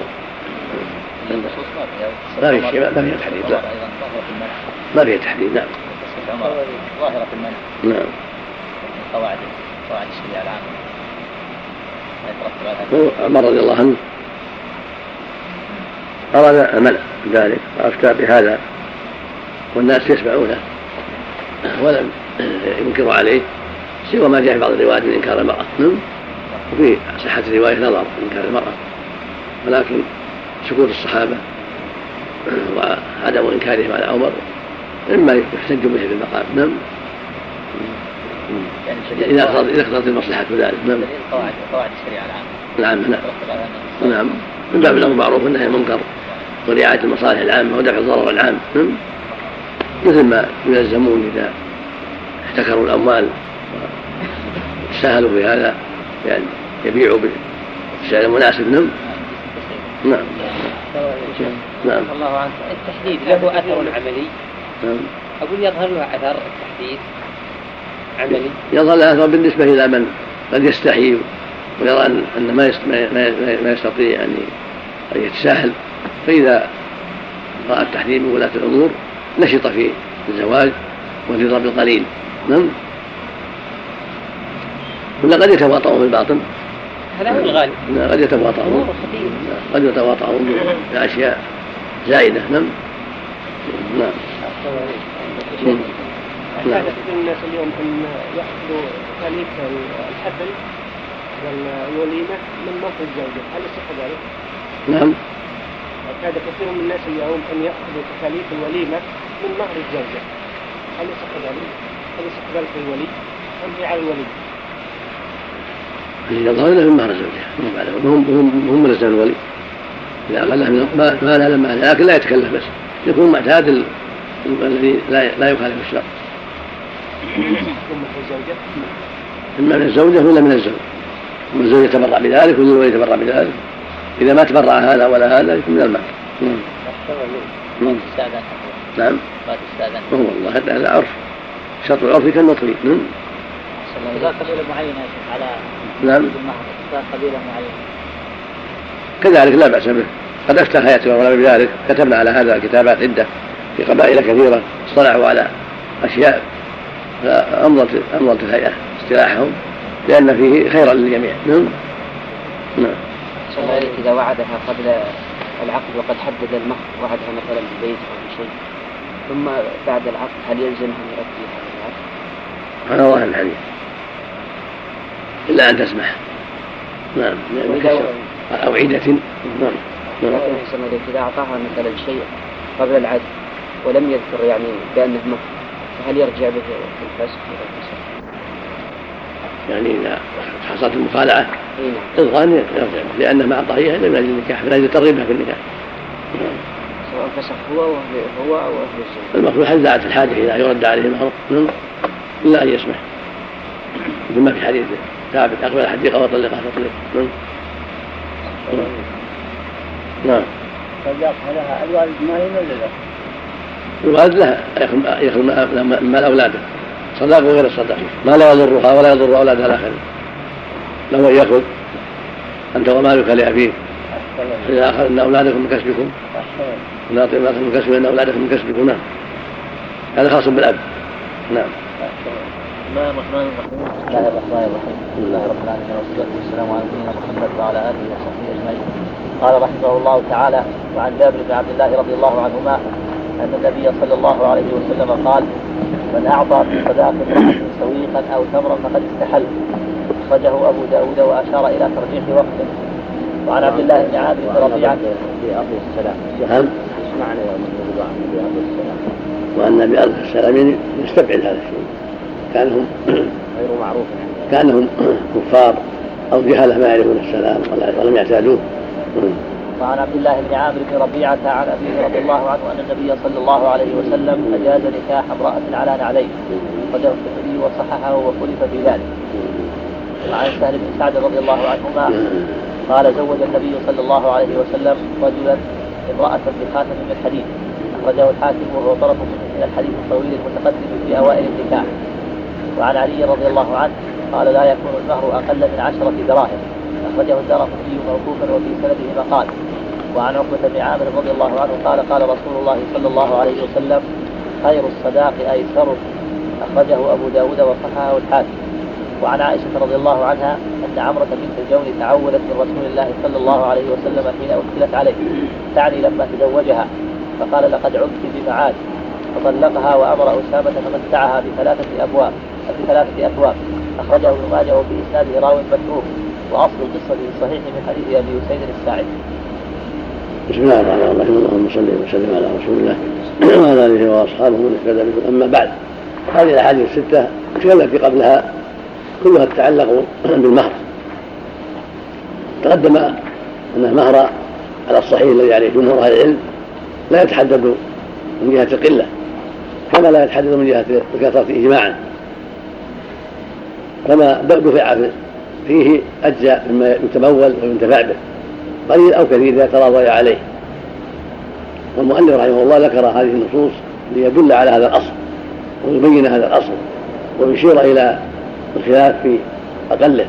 S1: ما في شيء، ما فيها تحديد. لا، ما فيها تحديد. نعم،
S2: ظاهرة المنع.
S1: نعم،
S2: قواعد قواعد الشريعة العامة ما يترتب على
S1: عمر رضي الله عنه أراد المنع ذلك فأفتى بهذا والناس يسمعونه ولم ينكروا عليه، سوى ما جاء في بعض الروايات من إنكار المرأة. وفي صحة الرواية نظر في إنكار المرأة، ولكن سكوت الصحابة وعدم إنكارهم على عمر مما يحتج به في المقام. نعم، إذا اقتضت المصلحة ذلك. نعم،
S2: قواعد قواعد الشريعة
S1: العامة. نعم، نعم، من باب الأمر معروف والنهي عن المنكر ورعاية المصالح العامة ودفع الضرر العام، مثل ما يلزمون إذا احتكروا الأموال وسهلوا في هذا، يعني يبيعوا السعر المناسب. نعم نعم
S2: نعم الله عنك. التحديد له أثر عملي.
S1: نعم.
S2: أقول يظهر له أثر التحديد عملي.
S1: يظهر له أثر بالنسبة إلى من قد يستحي ويرى أن ما ما يستطيع أن يتساهل، فإذا رأى التحديد من ولاة الأمور نشط في الزواج والرضا بالقليل. نعم. ولا قد يتواطؤون في الباطن،
S2: هذا هو الغالب.
S1: قد يتواطؤون قد يتواطؤون بأشياء زائدة. نعم نعم.
S3: نعم. الناس اليوم أن يأخذوا تكاليف الحفل والوليمة من مهر الزوجة، هل يصح ذلك؟
S1: نعم.
S3: كاد كثير من الناس اليوم أن يأخذوا تكاليف الوليمة من مهر الزوجة، هل يصح ذلك؟ هل يصح ذلك الولي أم هي على الولي؟
S1: يظهر له من مهر الزوجة، هم هم هم ملزم الولي إذا أقله ما ما لا لما لكن لا يتكلف، بس يكون معتاد الذي لا لا يخالف الشرع. إما من الزوجة ولا من الزوج، ومن الزوج يتبرع بذلك ومن الولي يتبرع بذلك. إذا ما تبرع هذا ولا هذا يكون من المال.
S2: نعم.
S1: نعم. هو والله هذا عرف، شرط العرف كالمطلي. نعم.
S2: إذا قبيلة معينة على
S1: نعم.
S2: إذا قبيلة معينة
S1: كذلك لا بأس به، قد أفتى حياتي ولا بذلك. كتبنا على هذا كتابات عدة في قبائل كثيرة اصطلحوا على أشياء فأمضت أمضت الهيئة استراحهم لأن فيه خيرا للجميع. نعم
S5: نعم. إذا وعدها قبل العقد وقد حدد المهر، وعدها مثلا ببيت أو بشيء، ثم بعد العقد هل يلزمها أن يؤدي هذا العقد؟
S1: هذا ظاهر الحديث إلا أن تسمح. نعم. أو عيدة. نعم.
S5: إذا أعطاها مثلا شيء قبل العقد ولم يذكر يعني بأنه مهر، فهل يرجع به في الفسخ؟
S1: يعني إذا حصلت المخالعة إلغاء يرجع به، لأنه ما أعطاه إياها إلا من أجل النكاح، من أجل ترغيبها في النكاح.
S5: سواء فسخ هو هو أو أهل الزوج.
S1: المخلوق هل زالت الحاجة إذا يرد عليه المهر إلا أن يسمح، مثل ما في حديث ثابت: أقبل الحديقة وطلقها فطلق. نعم.
S3: طلقها لها الوالد ما يملك.
S1: الوالد لها يأخذ مال أولاده، صداق وغير الصداق، ما لا يضرها ولا يضر أولادها الآخرين. له أن يأخذ: أنت ومالك لأبيك، إذا أخذنا أولادكم من كسبكم ونعطي أولادكم من كسبكم إن أولادكم من كسبكم. نعم. هذا خاص بالأب. نعم.
S2: بسم الله الرحمن الرحيم. بسم الله الرحمن الرحيم. الحمد لله رب العالمين والصلاة والسلام على نبينا محمد وعلى آله وصحبه أجمعين. قال رحمه الله تعالى: وعن جابر بن عبد الله رضي الله عنهما أن النبي صلى الله عليه وسلم قال: من أعطى في صداق امرأة سويقا أو تمرا فقد استحل. أخرجه أبو داود وأشار إلى ترجيح وقته. وعن عبد الله بن عامر بن ربيعة
S1: في أرض السلام. نعم. معنى في أرض السلام. وأن بأرض السلام يستبعد هذا الشيء، كانهم
S5: غير معروف،
S1: كانهم كفار أو جهلة ما يعرفون السلام ولم يعتادوه.
S2: وعن عبد الله بن عامر بن ربيعة عن أبيه رضي الله عنه أن النبي صلى الله عليه وسلم أجاز نكاح امرأة على نعلين، قدر الترمذي وصححه وخلف في ذلك. وعن سهل بن سعد رضي الله عنهما قال: زوج النبي صلى الله عليه وسلم رجلا امرأة بخاتم من حديد. أخرجه الحاكم وهو طرف من الحديث الطويل المتقدم في أوائل النكاح. وعن علي رضي الله عنه قال: لا يكون المهر أقل من عشرة دراهم. أخرجه الدارقطني موقوفا وفي سنده مقال. وعن عقبة بن عامر رضي الله عنه قال: قال رسول الله صلى الله عليه وسلم: خير الصداق أيسره. أخرجه أبو داود وصححه الحاكم. وعن عائشة رضي الله عنها أن عمرة بنت الجون تعولت من رسول الله صلى الله عليه وسلم حين أدخلت عليه، تعني لما تزوجها، فقال: لقد عدت بمعاد، فطلقها وأمر أسامة فمتعها بثلاثة أبواب بثلاثة أثواب. أخرجه ابن ماجه وفي إسناده راو متروك، وأصل القصة صحيح من حديث أبي أسيد الساعدي.
S1: بسم الله الرحمن الرحيم. اللهم صل وسلم على رسول الله وعلى آله وأصحابه من اهتدى بهداه. أما بعد، هذه الأحاديث الستة التي قبلها كلها تتعلق بالمهر. تقدم أن المهر على الصحيح الذي عليه جمهور أهل العلم لا يتحدد من جهة القلة كما لا يتحدد من جهة الكثرة إجماعا، كما دفع فيه أجزاء مما يتمول وينتفع به قليل أو كثير إذا تراضي عليه. والمؤلف رحمه الله ذكر هذه النصوص ليدل على هذا الأصل ويبين هذا الأصل ويشير إلى الخلاف في أقله.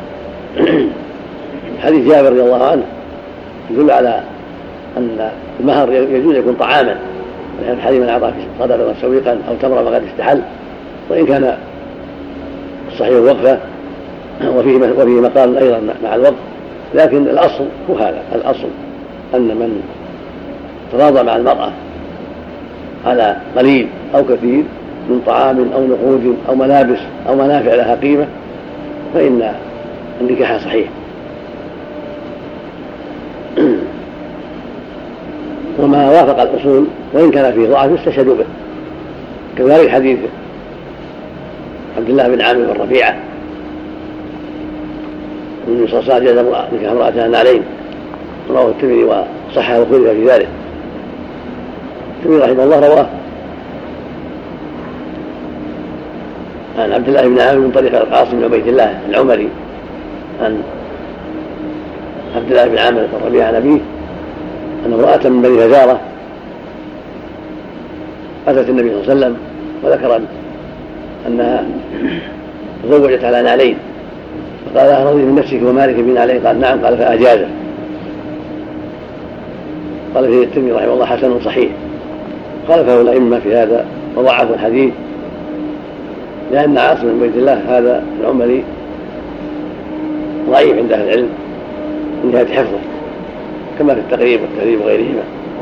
S1: حديث جابر رضي الله عنه يدل على أن المهر يجوز يكون طعاما، يعني حريم من أعطى صدقة سويقا أو تمرا فقد استحل، وإن كان الصحيح وقفه وفيه وفيه مقال أيضا مع الوقف، لكن الأصل هو هذا، الأصل أن من تراضى مع المرأة على قليل أو كثير من طعام أو نقود أو ملابس أو منافع لها قيمة فإن النكاح صحيح. وما وافق الأصول وإن كان فيه ضعف استشهدوا به، كذلك حديث عبد الله بن عامر بن ربيعة من صلصال جاز نكاح امرأتها نعلين، رواه الترمذي وصححه وخلف في ذلك. الترمذي رحمه الله رواه عن عبد الله بن عامر من طريق القاسم بن عبيد الله العمري عن عبد الله بن عامر بن ربيعة عن أبيه أن امرأة من بني هزارة أتت النبي صلى الله عليه وسلم وذكر أنها تزوجت على نعلين، فقال أرضي من نفسك ومالك بنعلين؟ قال نعم، قال فأجازه. قال فيه الترمذي رحمه الله حسن صحيح، خالفه الأئمة في هذا وضعفوا الحديث لأن عاصم بن عبيد الله هذا العمري ضعيف عند أهل العلم من جهة حفظه، كما في التقريب والتهذيب وغيرهما.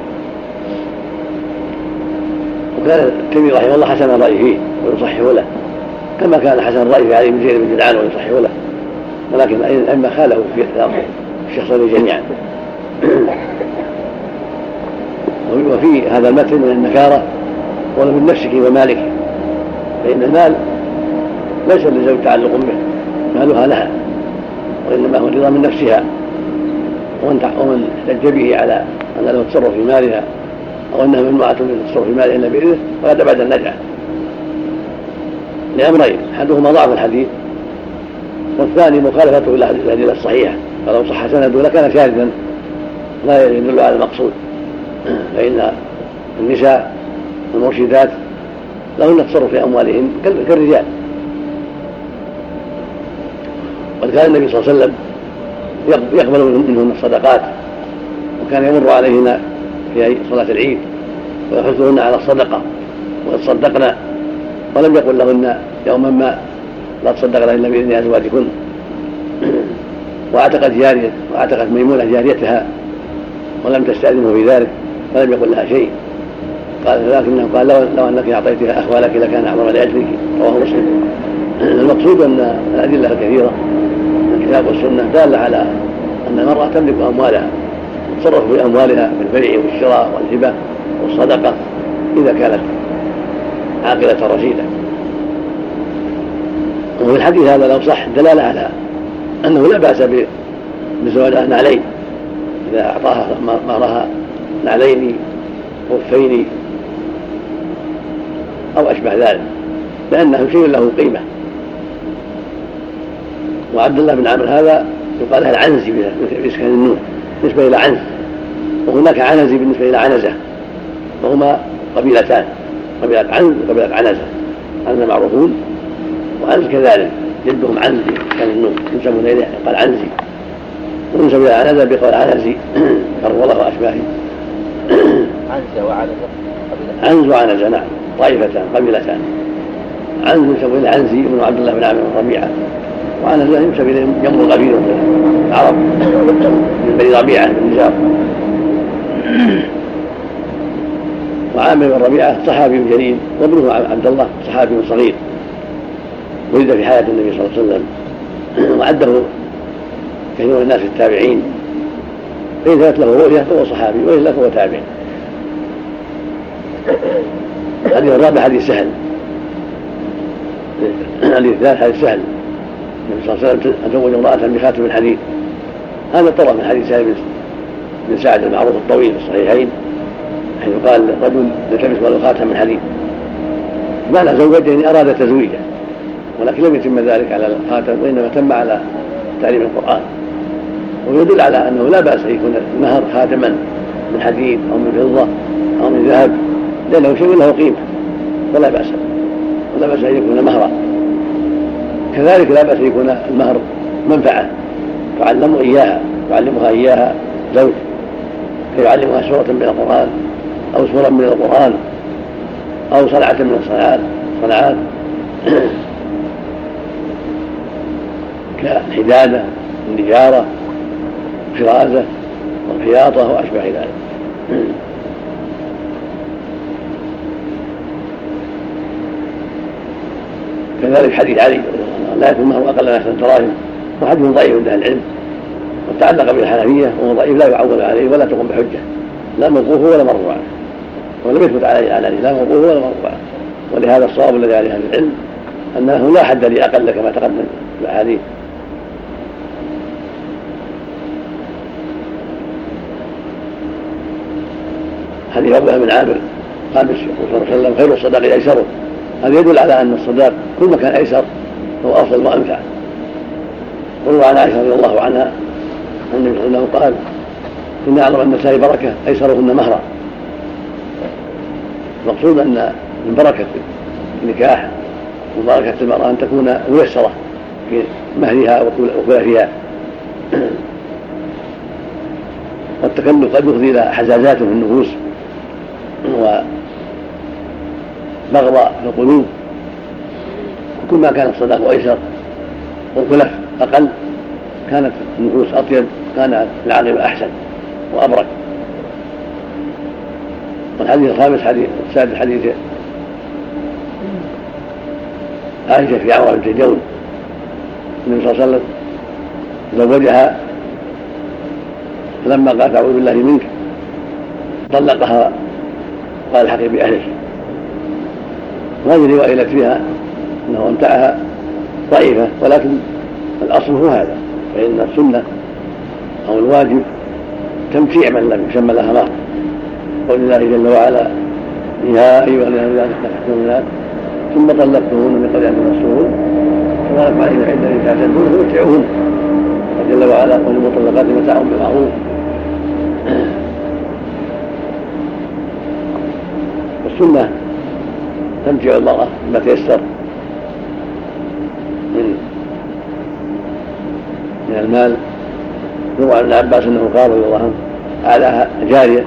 S1: وكان الترمذي رحمه الله حسن الرأي فيه ويصححه له، كما كان حسن الرأي في علي بن زيد بن جدعان ويصححه له، ولكن الأئمة خالفوا في الشخصين جميعا. وفي هذا المتن من النكارة ولا من نفسك ومالك، فإن المال ليس للزوج تعلق به، مالها لها، وإنما هو رضا من نفسها، ومن احتج به على أن له تصرف في مالها أو أنها ممنوعة من التصرف في مالها إلا بإذنه فقد بعد النجعة لأمرين: أحدهما ضعف الحديث، والثاني مخالفته إلى الأدلة الصحيحة، فلو صح سنده لكان شاذا لا يدل على المقصود، فإن النساء المرشدات لهن التصرف في أموالهن كالرجال. وقد كان النبي صلى الله عليه وسلم يقبل منهن الصدقات، وكان يمر عليهن في صلاة العيد ويحثهن على الصدقة ويتصدقن، ولم يقل لهن يوما ما لا تصدقن إلا بإذن أزواجكن. واعتقت جارية واعتقت ميمونة جاريتها ولم تستأذنه في ذلك، فلم يقل لها شيء، قال لكنه قال لو, لو أنك أعطيتها أخوالك لكان أعظم لأجلك، رواه مسلم. المقصود أن الأدلة الكثيرة من الكتاب والسنة دالة على أن المرأة تملك أموالها وتصرف في أموالها بالبيع والشراء والهبة والصدقة إذا كانت عاقلة رشيدة. وفي الحديث هذا لو صح دلالة على أنه لا بأس بزواجها نعلين إذا أعطاها مهرها نعلين خفين أو أشبه ذلك، لأنه شيء له قيمة. وعبد الله بن عمرو هذا يقال له العنزي بإسكان النون بالنسبة إلى عنز، وهناك عنزي بالنسبة إلى عنزة، وهما قبيلتان، قبيلة عنز وقبيلة عنزة، عنزة معروفون وعنز كذلك جدهم عنزي بإسكان النون ينسبون إليه قال عنزي، ونسب إلى عنزة بقول عنزي كالرولة وأشباهه.
S2: عنزة وعنزة
S1: عنز وعنزة نعم، طائفتان قبيلتان. عنز ينسب إلى عنزي بن عبد الله بن عامر بن ربيعة، وعنزة ينسب إلى جمع القبيل من العرب من بني ربيعة بن نزار. وعامر بن ربيعة صحابي جليل، وابنه عبد الله صحابي صغير ولد في حياة النبي صلى الله عليه وسلم، وعده كثير من الناس التابعين، فإن كانت له رؤية فهو صحابي وإلا فهو تابع. الحديث الرابع حديث سهل، الحديث الثالث حديث سهل النبي صلى الله عليه وسلم تزوج امرأة بخاتم الحديد. هذا طرف من حديث سهل بن سعد المعروف الطويل في الصحيحين، حيث قال رجل يلتمس له خاتم من حديد، معنى زوجه يعني أراد تزويجه، ولكن لم يتم ذلك على الخاتم، وإنما تم على تعليم القرآن. ويدل على أنه لا بأس أن يكون المهر خاتما من حديد أو من فضة أو من ذهب، لأنه شيء له قيمة ولا بأس ولا بأس أن يكون مهرا. كذلك لا بأس أن يكون المهر منفعة تعلم إياها تعلمها إياها زوج، فيعلمها سورة من القرآن أو سورة من القرآن أو صنعة من الصنعات صنعات كحدادة النجارة فرازة والخياطة وأشبه ذلك. كذلك حديث علي لا يكون مهر أقل من عشرة دراهم، وحديث ضعيف عند أهل العلم وتعلق بالحنفية، وهو ضعيف لا يعول عليه ولا تقوم بحجة، لا موقوفه ولا مرفوعه، ولم يثبت عليه على لا موقوفه ولا مرفوعه. ولهذا الصواب الذي عليه أهل العلم أنه لا حد لأقل كما تقدم في الأحاديث. حديث عقبة بن عامر قال صلى الله عليه وسلم خير الصداق أيسره، هذا يدل على أن الصداق كل ما كان أيسر هو أفضل وأنفع. وروى عن عائشة رضي الله عنها أن النبي صلى الله عليه وسلم قال إن أعظم النساء بركة أيسرهن مهرا. المقصود أن من بركة النكاح وبركة المرأة أن تكون ميسرة في مهرها وكلفها، والتكلف قد يفضي إلى حزازات في النفوس وبغضاء في القلوب، وكل ما كان الصداق أيسر والكلف أقل كانت النفوس أطيب، كان العاقبة أحسن وأبرك. والحديث الخامس حديث السادس حديث عائشة في عمرة بنت جون، النبي صلى الله عليه وسلم زوجها فلما قالت أعوذ بالله منك طلقها قال الحقي بأهلك. وهذه الرواية التي فيها أنه امتعها ضعيفة، ولكن الأصل هو هذا، فإن السنة أو الواجب تمتيع من لم يسمى لها مهر. قول الله جل وعلا يا أيها الذين آمنوا ثم طلقتموهن من قبل أن تمسوهن فما لكم عليهن عدة تعتدون فمتعوهن. جل وعلا وللمطلقات متاع بالمعروف. والسنة تمتع المرأة بما تيسر من من المال. روى عن ابن عباس انه قال رضي الله عنه اعلاها جاريه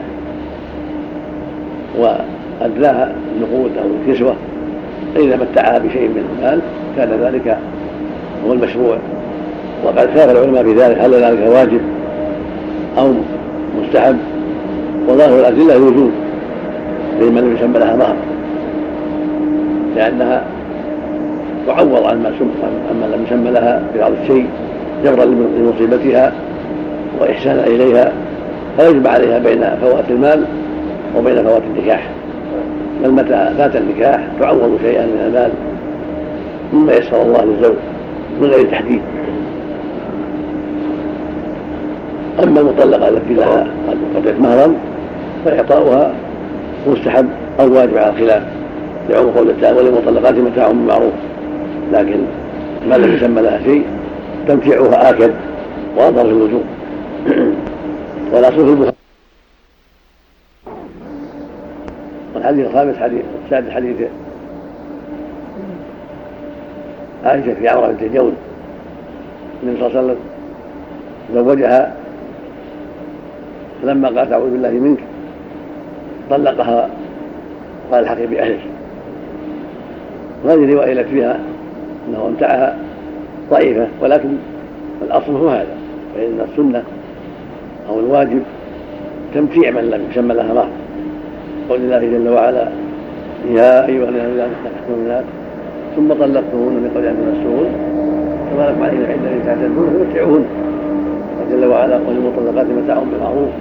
S1: وادلاها النقود او الكسوه، فاذا متعها بشيء من المال كان ذلك هو المشروع. وقد خالف العلماء في ذلك هل ذلك واجب او مستحب، وظاهر الادله الوجوب لمن لم يسمى لها مهر، لانها تعوض عما عما لم يسمى لها ببعض الشيء جبرا لمصيبتها واحسانا اليها، فيجب عليها بين فوات المال وبين فوات النكاح. بل متى فات النكاح تعوض شيئا من المال مما يسر الله للزوج من غير تحديد. اما المطلقه التي لها قطعت مهرا فاعطاؤها مستحب او واجب على الخلاف لعموم قول تعالى وللمطلقات متاع بالمعروف، لكن ما لم يسمى لها شيء تمتيعها آكد وأظهر في الوجوب. والأصل في البخاري. والحديث الخامس حديث السادس حديث عائشة في عمرة بنت جون، النبي صلى الله عليه وسلم زوجها فلما قالت أعوذ بالله منك طلقها قال الحقي بأهلك. وهذه الرواية التي فيها أنه امتعها ضعيفة، ولكن الأصل هو هذا، فإن السنة أو الواجب تمتيع من لم يسمى لها مهر. قول الله جل وعلا يا أيها الذين آمنوا ثم طلقتموهن من قبل أن تمسوهن فما لكم عليهن عدة تعتدون فمتعوهن. جل وعلا وللمطلقات متاع بالمعروف.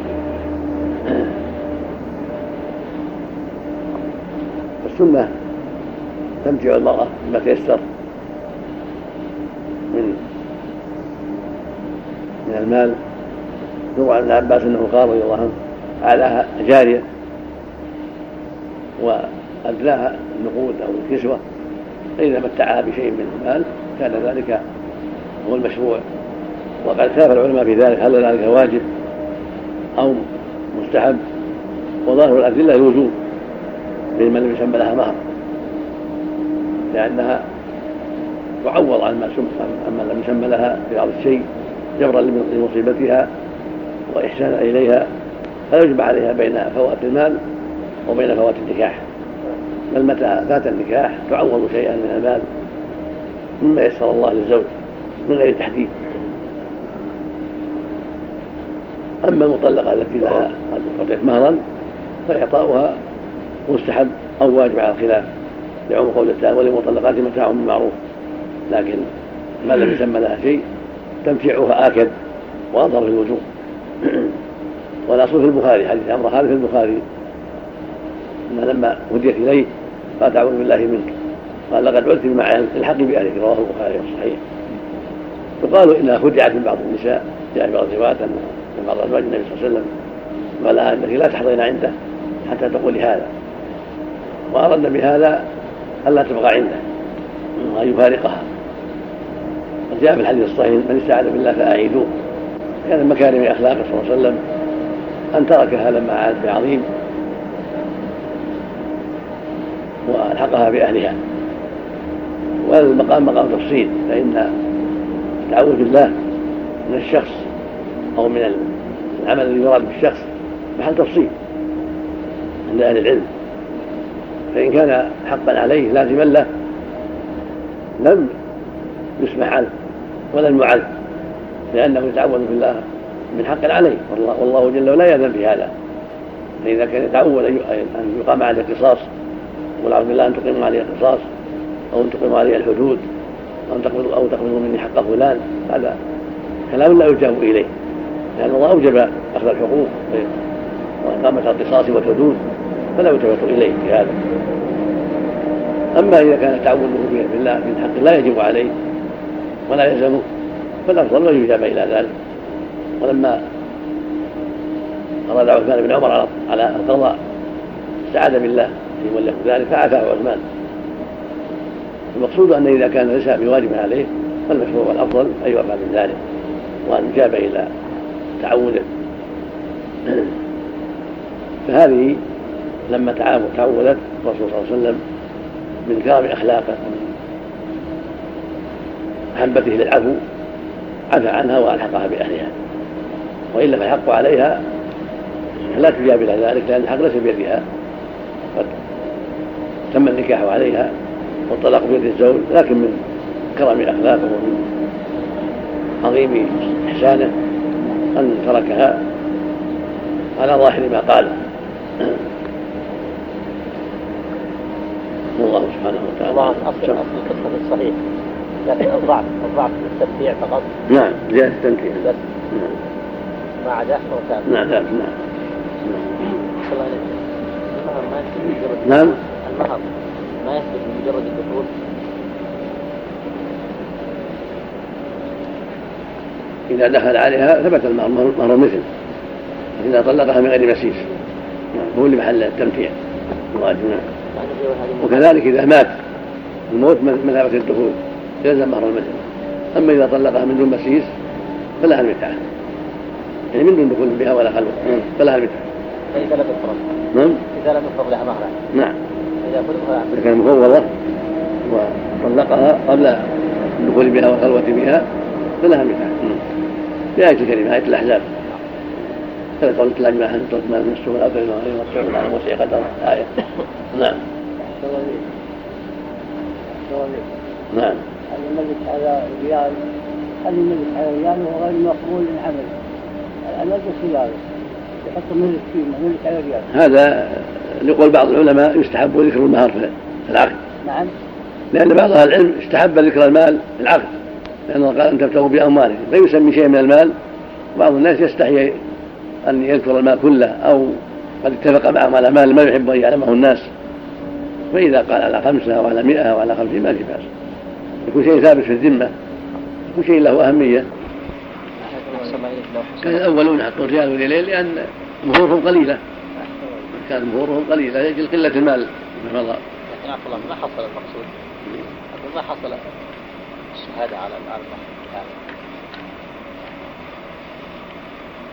S1: السنة تمتع المرأة بما تيسر من من المال. روى عن ابن عباس انه قال رضي الله عنه اعلاها جاريه وادلاها النقود او الكسوه، فاذا متعها بشيء من المال كان ذلك هو المشروع. وقد اختلف العلماء في ذلك هل ذلك واجب أو مستحب، وظاهر الأدلة الوجوب بين من لم يسمى لها مهر، لأنها تعوض عن ما أما لم يسمى لها ببعض الشيء جبرا لمصيبتها وإحسانا إليها، فلا يجب عليها بين فوات المال وبين فوات النكاح، بل متى فات النكاح تعوض شيئا من المال مما يسر الله للزوج من غير تحديد. أما المطلقة التي لها قد مهرا فإعطاؤها مستحب أو واجب على الخلاف لعموم قول الله وللمطلقات متاع بالمعروف، لكن ما لم يسمى لها شيء تمتيعها آكد وأظهر في الوجوب. والأصل في البخاري حديث عمرو هذا في البخاري أن لما هديت إليه قال أعوذ بالله منك، قال لقد عدت بمعنى الحق بأهلك، رواه البخاري الصحيح. يقال إنها خدعت من بعض النساء، جاء في بعض الروايات أن بعض أزواج النبي صلى الله عليه وسلم قال لها أنك لا تحضرين عنده حتى تقولي هذا، وأردنا بهذا ألا تبقى عنده وأن يفارقها. جاء في الحديث الصحيح من استعاذ بالله فأعيدوه. كان من مكارم أخلاقه صلى الله عليه وسلم أن تركها لما عاد بعظيم والحقها بأهلها. والمقام مقام تفصيل، فإن التعوذ بالله من الشخص أو من العمل الذي يراد بالشخص محل تفصيل عند أهل العلم، فإن كان حقا عليه لازما له لم يسمح عنه ولم يعذ، لأنه يتعوذ بالله من حق عليه، والله, والله جل وعلا يأذن بهذا. فإذا كان يتعوذ أن يقام عليه القصاص والعوذ بالله أن تقيم عليه القصاص أو أن تقيم عليه الحدود أو تقبض أو تقبض مني حق فلان، هذا كلام لا يجاب إليه، لأن الله أوجب أخذ الحقوق وإقامة القصاص والحدود، فلا يلتفت إليه في هذا. أما إذا كان تعوذه بالله من حق لا يجب عليه ولا يلزمه فالأفضل أن يجاب إلى ذلك. ولما أراد عثمان بن عمر على القضاء استعاذ بالله في وليه ذلك فعفاه عثمان. المقصود أن إذا كان ليس بواجب عليه فالمشروع والأفضل أن يوفى من ذلك وأن يجاب إلى تعوذه. فهذه لما تعوذت الرسول صلى الله عليه وسلم من كرم أخلاقه محبته للعفو عفى عنها وألحقها بأهلها، وإلا فالحق عليها لا تجاب إلى ذلك، لأن الحق ليس بيدها، قد تم النكاح عليها والطلاق بيد الزوج، لكن من كرم أخلاقه ومن عظيم إحسانه أن تركها على ظاهر ما قال. والله سبحانه وتعالى
S2: الله أصل أصل القصة الصحيح، لكن الضعف الضعف في التمتيع فقط.
S1: نعم زيادة التمتيع
S2: بس ما عدا مرتان.
S1: نعم نعم نعم.
S2: الله عليك. المهر ما يثبت بمجرد
S1: نعم
S2: المهر ما يثبت بمجرد الدخول.
S1: إذا دخل عليها ثبت المهر مهر مثل، إذا طلقها من غير مسيس هو اللي محل التمتيع واجب. وكذلك إذا مات الموت من هبة الدخول يلزم مهر المثل. أما إذا طلقها من دون مسيس فلها المتعة، يعني من دون دخول بها ولا خلوة فلها المتعة.
S2: فإذا لم يفرغ
S1: نعم
S2: إذا لم يفرغ لها مهرا
S1: نعم
S2: إذا فرغها
S1: إذا كان مفوضة وطلقها قبل الدخول بها والخلوة بها فلها المتعة. في آية الكريمة آية الأحزاب كذا قلت لا جماعة أنتم ما من السوء الأرض المغرب والسعود على موسى قدر آية. نعم نعم.
S6: هل يملك على ريال هل يملك على ريال وهو غير مقبول من عمله؟ العمل بخلاله يحط ملك فيه ملك على ريال.
S1: هذا لقول بعض العلماء يستحب ذكر المهر في العقد.
S6: نعم.
S1: لأن بعض أهل العلم استحب ذكر المال في العقد، لأنه قال أن تبتغوا بأموالهم لا يسمي شيء من المال. بعض الناس يستحي أن يذكر المال كله أو قد اتفق معهم على مال ما يحب أن يعلمه الناس، فإذا قال على خمسة أو على مئة أو على خمسين ما في بأس، يكون شيء ثابت في الذمة، يكون شيء له أهمية. كان الأولون يحطون ريال وريالين لأن مهورهم قليلة، كان مهورهم قليلة يجل قلة المال من الله.
S2: لكن عفوا الله ما حصل المقصود، ما حصل الشهادة على المهر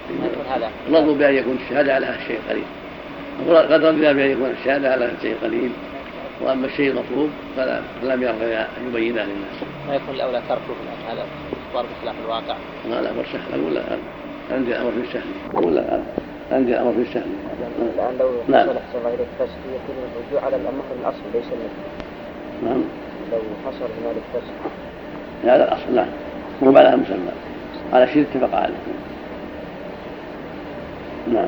S1: المطلوب بأن يكون الشهادة على شيء قليل، قد رضي بأن يكون الشهادة على شيء قليل، وأما الشيء المطلوب فلا لم يرضى أن يبينه للناس.
S2: ما يكون الأولى تركه لأن هذا ضرب خلاف الواقع.
S1: لا لا أمر سهل، أقول لا عندي الأمر في السهل، أقول لا عندي الأمر في السهل.
S5: الآن لو حصل أحسن الله إليك فسق يكون الرجوع على الأمر الأصل ليس النفي.
S1: نعم.
S5: لو حصل هنالك فسق.
S1: هذا الأصل لا، مو على مسمى، على شيء اتفق عليه. نعم.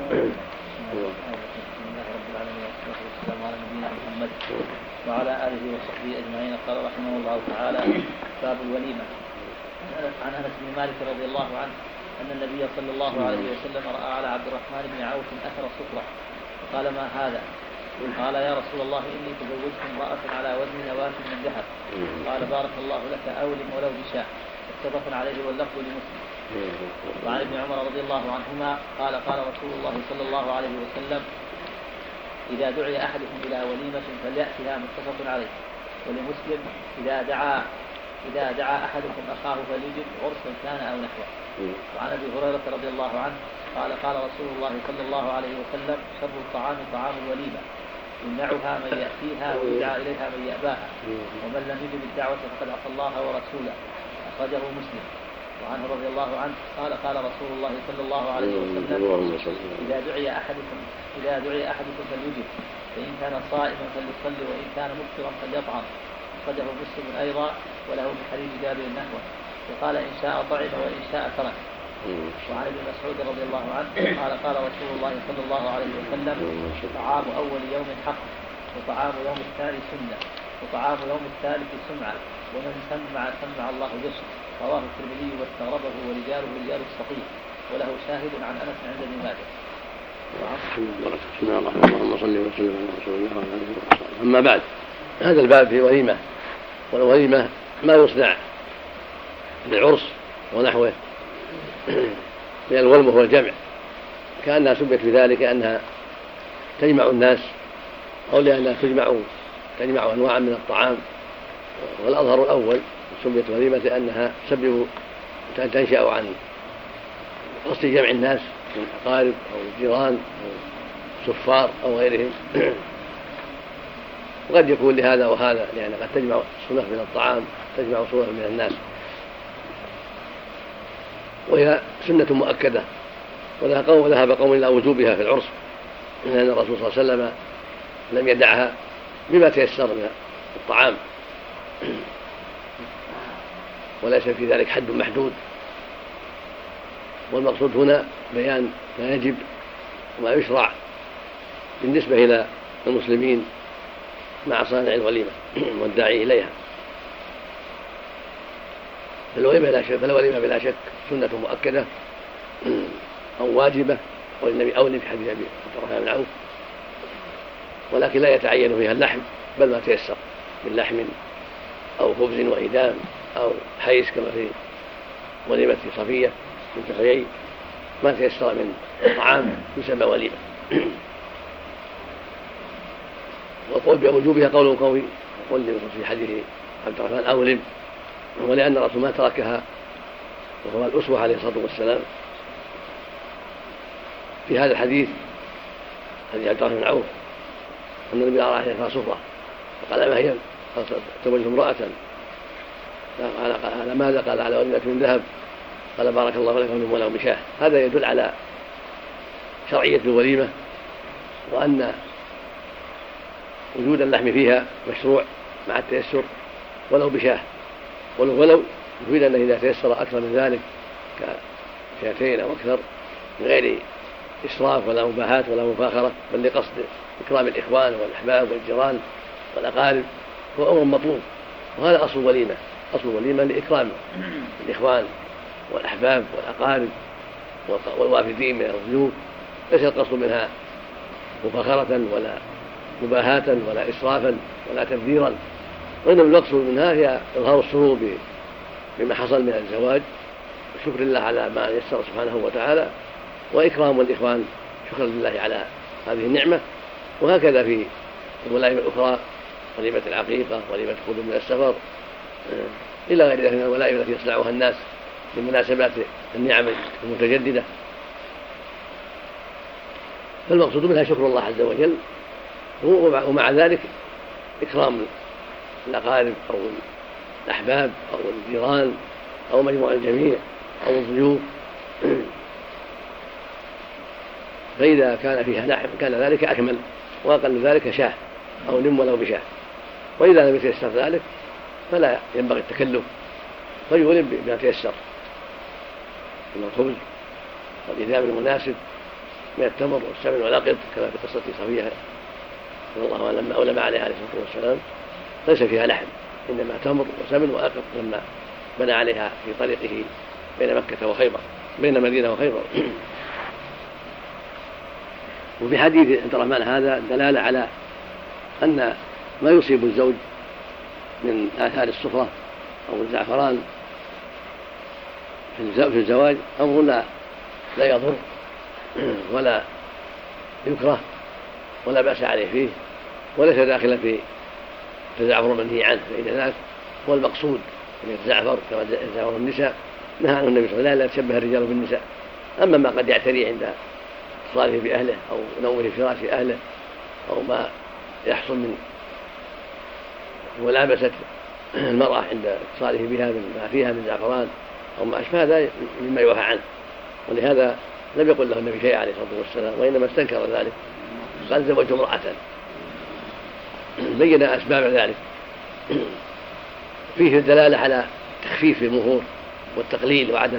S2: وعلى آله وصحبه أجمعين. قال رحمه الله تعالى: باب الوليمة. عن أنس بن مالك رضي الله عنه أن النبي صلى الله عليه وسلم رأى على عبد الرحمن بن عوف أثر الصفرة فقال: ما هذا؟ قال: يا رسول الله إني تزوجت امرأة على وزن نواة من ذهب. قال: بارك الله لك، أولم ولو بشاة. متفق عليه واللفظ لمسلم. وعن ابن عمر رضي الله عنهما قال: قال رسول الله صلى الله عليه وسلم: إذا دعي أحدكم إلى وليمة فليأتها. متفق عليه. ولمسلم: إذا دعا إذا دعا أحدكم أخاه فليجب عرسا كان أو نحوه. وعن أبي هريرة رضي الله عنه قال: قال رسول الله صلى الله عليه وسلم: شر الطعام طعام الوليمة، يمنعها من يأتيها ويدعى إليها من يأباها، ومن لم يجب الدعوة فقد عصى الله ورسوله. أخرجه مسلم. وعنه رضي الله عنه قال: قال رسول الله صلى الله عليه وسلم: إذا دعي أحدكم إذا دعي أحدكم فليجب، فإن كان صائما فليصلي، وإن كان مفطرا فليطعم. أخرجه مسلم أيضا، وله من حديث جابر نحوه. وقال: إن شاء طعم وإن شاء ترك. وعن ابن مسعود رضي الله عنه قال: قال رسول الله صلى الله عليه وسلم: طعام أول يوم حق، وطعام يوم الثاني سنة، وطعام يوم الثالث سمعة، ومن سمع سمع الله به. رواه الترمذي واستغربه ورجاله رجال الصحيح، وله شاهد عن أنس عند ابن ماجه.
S1: بسم الله الرحمن الرحيم. اللهم صل وسلم على رسول الله وعلى اله وصحبه. اما بعد، هذا الباب في وليمه، والوليمه ما يصنع للعرس ونحوه من الولم وهو الجمع، كأنها سميت بذلك أنها تجمع الناس، أو لأنها تجمع تجمع أنواعا من الطعام. والأظهر الأول سميت وليمة لأنها تسبب تنشأ عن قصد جمع الناس من أقارب أو جيران أو سفار أو غيرهم. وقد يكون لهذا وهذا، لأن قد تجمع صنف من الطعام، تجمع صنف من الناس، وهي سنة مؤكدة، وذهب قوم إلى وجوبها في العرس، لأن الرسول صلى الله عليه وسلم لم يدعها بما تيسر من الطعام، وليس في ذلك حد محدود. والمقصود هنا بيان ما يجب وما يشرع بالنسبة إلى المسلمين مع صانع الوليمة والداعي إليها. فالوليمة بلا شك فالوليمة بلا شك سنة مؤكدة أو واجبة، والنبي أولي في حديث أبي الرحمن بن عوف، ولكن لا يتعين فيها اللحم، بل ما تيسر من لحم أو خبز وإدام أو حيس، كما في وليمة صفية بنت حيي، ما تيسر من طعام يسمى وليمة. والقول بوجوبها قول قوي، واللي في حديث عبد الرحمن أولم، ولأن الرسول ما تركها، وهو الأسوة عليه الصلاة والسلام. في هذا الحديث حديث عبد الرحمن بن عوف أن النبي رأى عليها صفرة فقال: ما هي؟ تزوجت امرأة. قال: ماذا؟ قال: على وليمة من ذهب. قال: بارك الله لك من ولو بشاه. هذا يدل على شرعية الوليمة، وأن وجود اللحم فيها مشروع مع التيسر ولو بشاه، ولو ولو يفيد أنه إذا تيسر أكثر من ذلك كشاتين أو أكثر من غير إسراف ولا مباهاة ولا مفاخرة، بل لقصد إكرام الإخوان والأحباب والجيران والأقارب، هو أمر مطلوب. وهذا أصل وليمة، أصل وليمة لإكرام الإخوان والأحباب والأقارب والوافدين من الضيوف، ليس القصد منها مفاخرة ولا مباهاة ولا إسرافا ولا تبذيرا، وإنما المقصود منها هي إظهار السرور بما حصل من الزواج، وشكر الله على ما يسر سبحانه وتعالى، وإكرام الإخوان شكرا لله على هذه النعمة. وهكذا في الولائم الأخرى، وليمة العقيقة، وليمة خروج من السفر، إلى غير ذلك من الولائم التي يصنعها الناس لمناسبات النعم المتجددة. فالمقصود منها شكر الله عز وجل، ومع ذلك إكرام الأقارب أو الأحباب أو الجيران أو مجموع الجميع أو الضيوف. فإذا كان فيها لحم كان ذلك أكمل، وأقل ذلك شاه أو نم ولو بشاه. وإذا لم يتيسر ذلك فلا ينبغي التكلف، فيغلب بما تيسر من الخبز والإذاب المناسب من التمر والسمن والأقط، كما في قصة صفية رضي الله عنها لما أولم عليها عليه الصلاة والسلام ليس فيها لحم، إنما تمر وسمن وأقط لما بنى عليها في طريقه بين مكة وخيبر، بين مدينة وخيبر. وفي حديث عبد الرحمن هذا دلالة على أن ما يصيب الزوج من آثار الصفرة أو الزعفران في الزواج أمر لا لا يضر ولا يكره ولا بأس عليه فيه، وليس داخلا في تزعفر المنهي عنه، فإن ذلك هو المقصود أن يتزعفر كما يتزعفر النساء، نهى عنه النبي صلى الله عليه وسلم لا يتشبه الرجال بالنساء. أما ما قد يعتري عند اتصاله بأهله أو نومه فراش أهله أو ما يحصل من ملابسة المرأة عند اتصاله بها ما فيها من زعفران أو ما أشبه هذا مما يوحى عنه، ولهذا لم يقل له النبي شيء عليه الصلاة والسلام، وإنما استنكر ذلك قال زوجت امرأة، بين أسباب ذلك. فيه الدلالة على تخفيف المهور والتقليل وعدم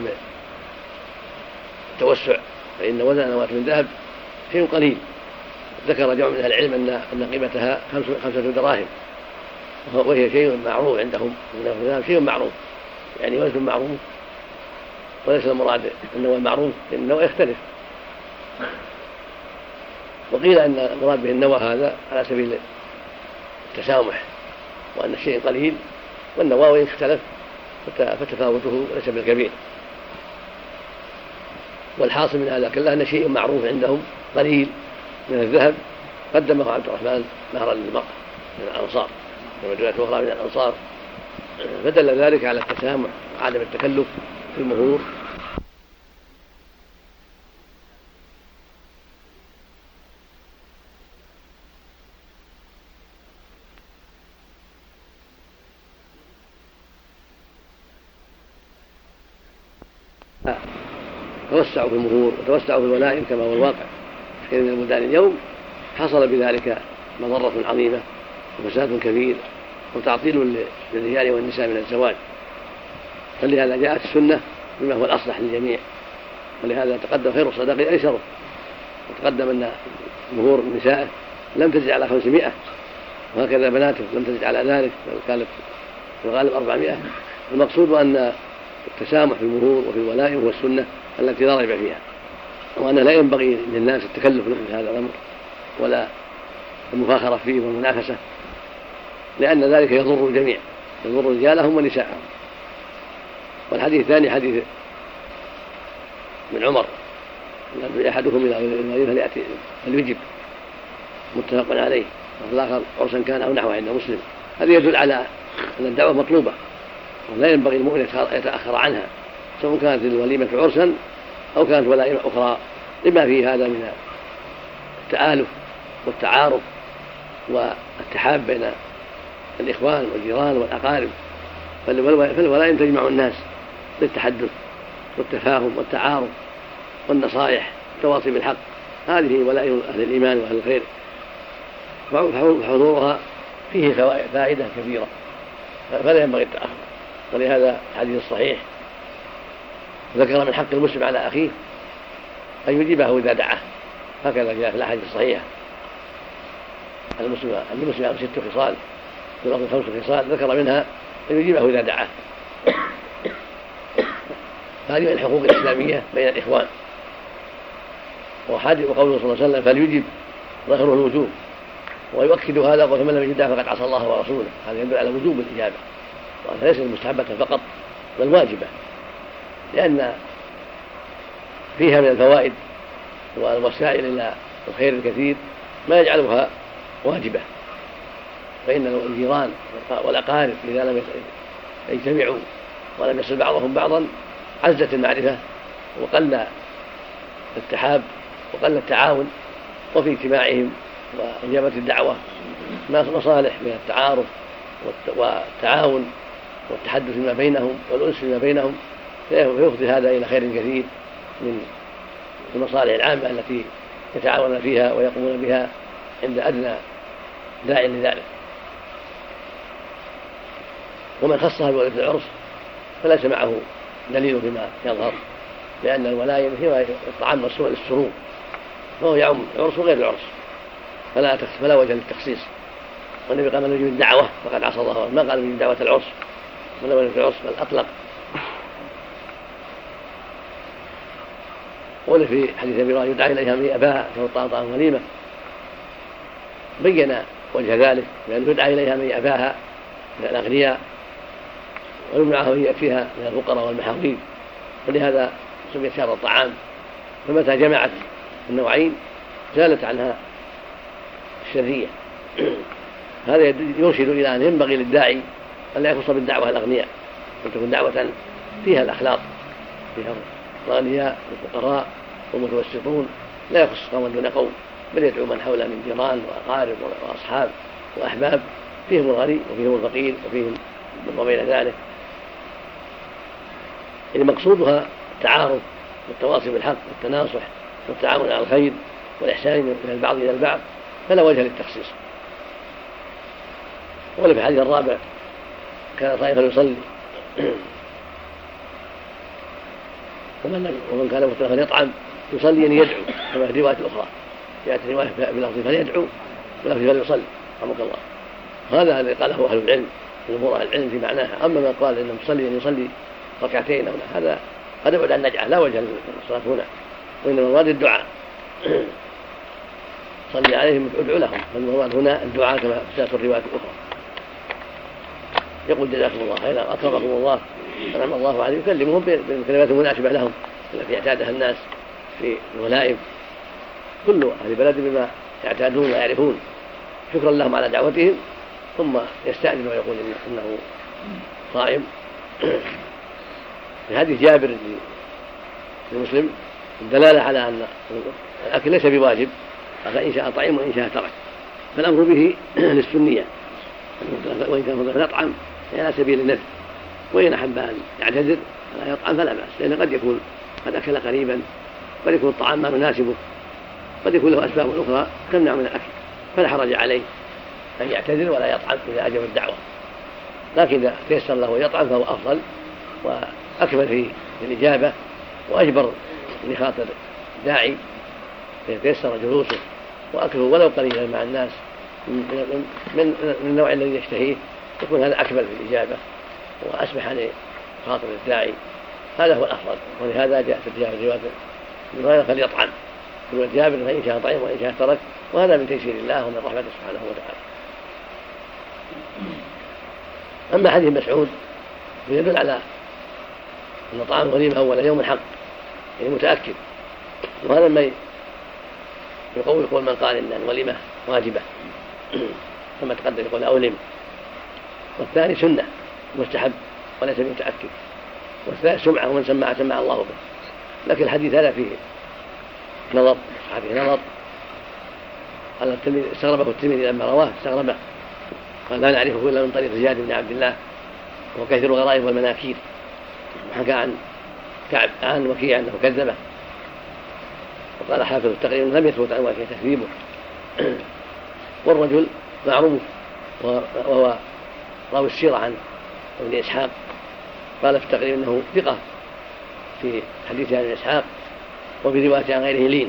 S1: التوسع، فإن وزن نواة من ذهب شيء قليل. ذكر جمع من أهل العلم أن أن قيمتها خمسة دراهم، وهي شيء معروف عندهم، الذهب شيء معروف يعني وزن معروف، وليس المراد النوى المعروف لأن النوى يختلف. وقيل أن المراد به النوى هذا على سبيل التسامح، وأن الشيء قليل والنواوي اختلف فتفاوته ليس بالكبير. والحاصل من هذا كله أن شيء معروف عندهم قليل من الذهب قدمه عبد الرحمن مهرا للمرأة من الأنصار كما جاءت أخرى من الأنصار، فدل ذلك على التسامح وعدم التكلف في المهور. توسعوا في المهور وتوسعوا في الولائم كما هو الواقع في كثير من البلدان اليوم، حصل بذلك مضرة عظيمة وفساد كبير وتعطيل للرجال والنساء من الزواج. فلهذا جاءت السنة بما هو الأصلح للجميع، ولهذا تقدم خير الصدقة أيسره، وتقدم أن مهور النساء لم تزد على خمسمائة، وهكذا بناته لم تزد على ذلك بل كانت في الغالب أربعمائة. المقصود أن التسامح في المهور وفي الولائم هو السنة التي لا ريب فيها، وأن لا ينبغي للناس التكلف في هذا الأمر ولا المفاخرة فيه والمنافسة، لأن ذلك يضر الجميع، يضر رجالهم ونساءهم. والحديث الثاني حديث من عمر أن أحدهم إلى غيره فليأتي فليجب، متفق عليه، والآخر عرسا كان أو نحوه عند مسلم. هذا يدل على أن الدعوة مطلوبة ولا ينبغي المؤمن يتأخر عنها، سواء كانت الوليمة عرسا أو كانت ولائم أخرى، لما فيه هذا من التآلف والتعارف والتحاب بين الإخوان والجيران والأقارب. فالولائم تجمع الناس للتحدث والتفاهم والتعارف والنصائح والتواصي بالحق، هذه ولائم أهل الإيمان وأهل الخير، فحضورها فيه فائدة كبيرة، فلا ينبغي التأخر. ولهذا الحديث الصحيح ذكر من حق المسلم على أخيه أن يجيبه إذا دعاه، هكذا جاء في الأحاديث الصحيحة المسلم المسلم له ست خصال في الأرض خمس خصال ذكر منها أن يجيبه إذا دعاه. هذه من الحقوق الإسلامية بين الإخوان. وقوله صلى الله عليه وسلم فليجب ظاهره الوجوب، ويؤكد هذا قول من لم يجدها فقد عصى الله ورسوله، هذا يدل على وجوب الإجابة، وأنها ليست مستحبة فقط بل واجبة، لأن فيها من الفوائد والوسائل إلى الخير الكثير ما يجعلها واجبة. فإن الجيران والأقارب إذا لم يجتمعوا ولم يصل بعضهم بعضا عزت المعرفة وقل الاتحاب وقل التعاون، وفي اجتماعهم وإجابة الدعوة مصالح من التعارف والتعاون والتحدث فيما بينهم والأنس فيما بينهم، فيفضي هذا إلى خير كثير من المصالح العامة التي يتعاون فيها ويقومون بها عند أدنى داع لذلك. ومن خصها بوليمة العرس فليس معه دليل فيما يظهر، لأن الولائم هي الطعام مصنوع للسرور، فهو يعم العرس وغير العرس، فلا فلا وجه للتخصيص. والنبي قال من يجيب الدعوة فقد عصى الله، ما قال من دعوة العرس من وليمة العرس بل أطلق. قول في حديث أبي هريرة يدعى إليها من أباها فهو طعام وليمة، بين وجه ذلك لأنه يدعى إليها من أباها من الأغنياء ويمنعه أن يأتيها من الفقراء والمحاوين، ولهذا سميت شهر الطعام. فمتى جمعت النوعين زالت عنها الشرية. هذا يرشد إلى أن ينبغي للداعي أن لا يخص بالدعوة الأغنياء، أن تكون دعوة فيها الأخلاق، فيها الأغنياء والفقراء والمتوسطون، لا يخص قوما دون قوم، بل يدعو من حوله من جيران وأقارب وأصحاب وأحباب، فيهم الغني وفيهم الفقير وفيهم ما بين ذلك. يعني مقصودها التعارف والتواصي بالحق والتناصح والتعاون على الخير والإحسان من البعض إلى البعض، فلا وجه للتخصيص. ولا في الحديث الرابع كان طائفا يصلي ومن كان مفترا فليطعم يصلي أن يدعو، كما في الرواية الأخرى يأتي رواية بلفظ فليدعو ولفظ فليصلي رحمك الله. هذا الذي قاله أهل العلم جمهور أهل العلم في معناها. أما من قال إنه يصلي أن يصلي ركعتين أو لا، هذا قد يبعد عن النجعة، لا وجه للصلاة هنا، وإنما المراد الدعاء. صلي عليهم ادعو لهم، فالمراد هنا الدعاء كما جاءت الروايات الأخرى. يقول جزاكم الله خيرا أكرمكم الله أنعم الله عليهم، يكلمهم بالكلمات المناسبة لهم التي يعتادها الناس في الولائم، كل أهل بلد بما يعتادون ويعرفون، شكرا لهم على دعوتهم، ثم يستأذن ويقول إنه صائم. في حديث جابر المسلم الدلالة على أن الأكل ليس بواجب، فإن شاء طعم وإن شاء ترك، فالأمر به للسنية، وإن كان فضل يطعم على سبيل الندب، وإن أحب أن يعتذر فلا يطعم فلا بأس، لأنه قد يكون قد أكل قريبا، قد يكون الطعام ما يناسبه، قد يكون له أسباب أخرى تمنع من الأكل، فلا حرج عليه أن يعتذر ولا يطعم إذا أجاب الدعوة. لكن إذا تيسر له يطعم فهو أفضل وأكمل في الإجابة وأجبر لخاطر الداعي، فيتيسر جلوسه وأكله ولو قليلا مع الناس من, من, من النوع الذي يشتهيه، يكون هذا أكمل في الإجابة وأسمح لخاطر الداعي، هذا هو الأفضل. ولهذا جاءت الرواية الرواية فليطعم رواية جابر فإن شاء طعم وإن شاء ترك، وهذا من تيسير الله ومن رحمته سبحانه وتعالى. أما حديث مسعود فيدل على أن طعام الغنيمة أول يوم الحق، يعني متأكد، وهذا ما يقول يقول من قال إن الوليمة واجبة ثم تقدر يقول أولم، والثاني سنة مستحب وليس بمتأكد، والثالث سمعة ومن سمع سمع الله به. لكن الحديث هذا فيه نظر، فيه نظر، قال الترمذي استغربه الترمذي لما رواه استغربه، قال لا نعرفه إلا من طريق زياد بن عبد الله وكثير الغرائب والمناكير، وحكى عن كعب عن وكيع أنه كذبه، وقال حافظ التقريب لم يثبت عن وكيع تكذيبه. والرجل معروف وهو راوي السيرة عن ابن إسحاق، قال في التقريب أنه ثقة في حديث عن إسحاق، وفي رواية عن غيره لين،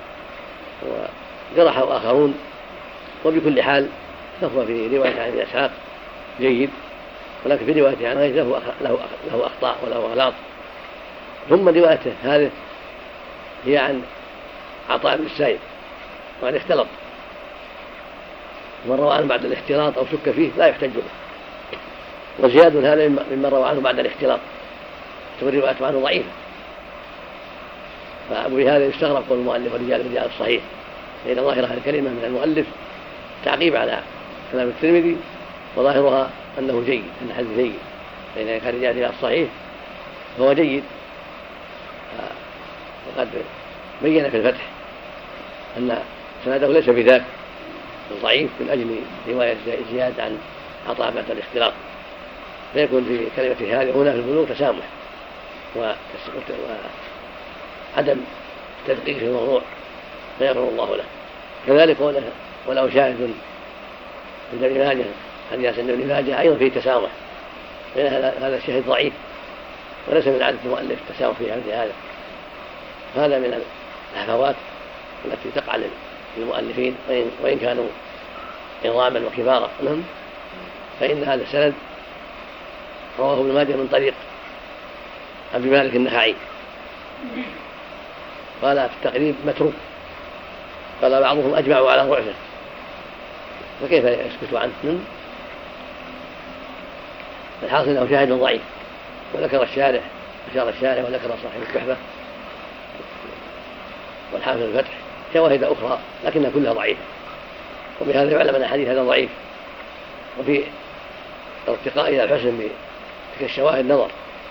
S1: وجرحه آخرون، وبكل حال فهو في رواية عن إسحاق جيد، ولكن في رواية عن غيره له, له, له أخطاء وله غلاط. ثم روايته هذه هي عن عطاء بن السائب وعن اختلط، من روى عنه بعد الاختلاط أو شك فيه لا يحتج به، وزياد هذا ممن روى عنه بعد الاختلاط، تكون روايته عنه ضعيفة، فأبو هذا يستغرب قول المؤلف ورجال رجال الصحيح، فإن ظاهرها الكلمة من المؤلف تعقيب على كلام الترمذي، وظاهرها أنه جيد، أن الحديث جيد، فإن كان رجال رجال الصحيح فهو جيد. وقد بين في الفتح أن سنده ليس بذاك الضعيف من أجل رواية زياد عن عطاء بعد الاختلاط، فيكون في كلمة هذه هنا في البلوغ تسامح وعدم تدقيق في الموضوع فيغفر الله له. كذلك قوله ولو شاهد عند ابن ماجه حديث عند ابن ماجه أيضا فيه تسامح، هذا الشاهد ضعيف وليس من عادة المؤلف التسامح في هذا. هذا من الهفوات التي تقع للمؤلفين وإن كانوا عظاما وكبارا، فإن هذا السند رواه ابن ماجه من طريق عبد الملك النخعي قال في التقريب متروك، قال بعضهم أجمعوا على ضعفه، فكيف يسكت عنه؟ الحاصل أنه شاهد ضعيف. وذكر الشارح أشار الشارح وذكر صاحب التحفة والحافظ الفتح شواهد أخرى لكنها كلها ضعيفة، وبهذا يعلم أن الحديث هذا ضعيف، وفي الارتقاء إلى الحسن بتلك الشواهد نظر.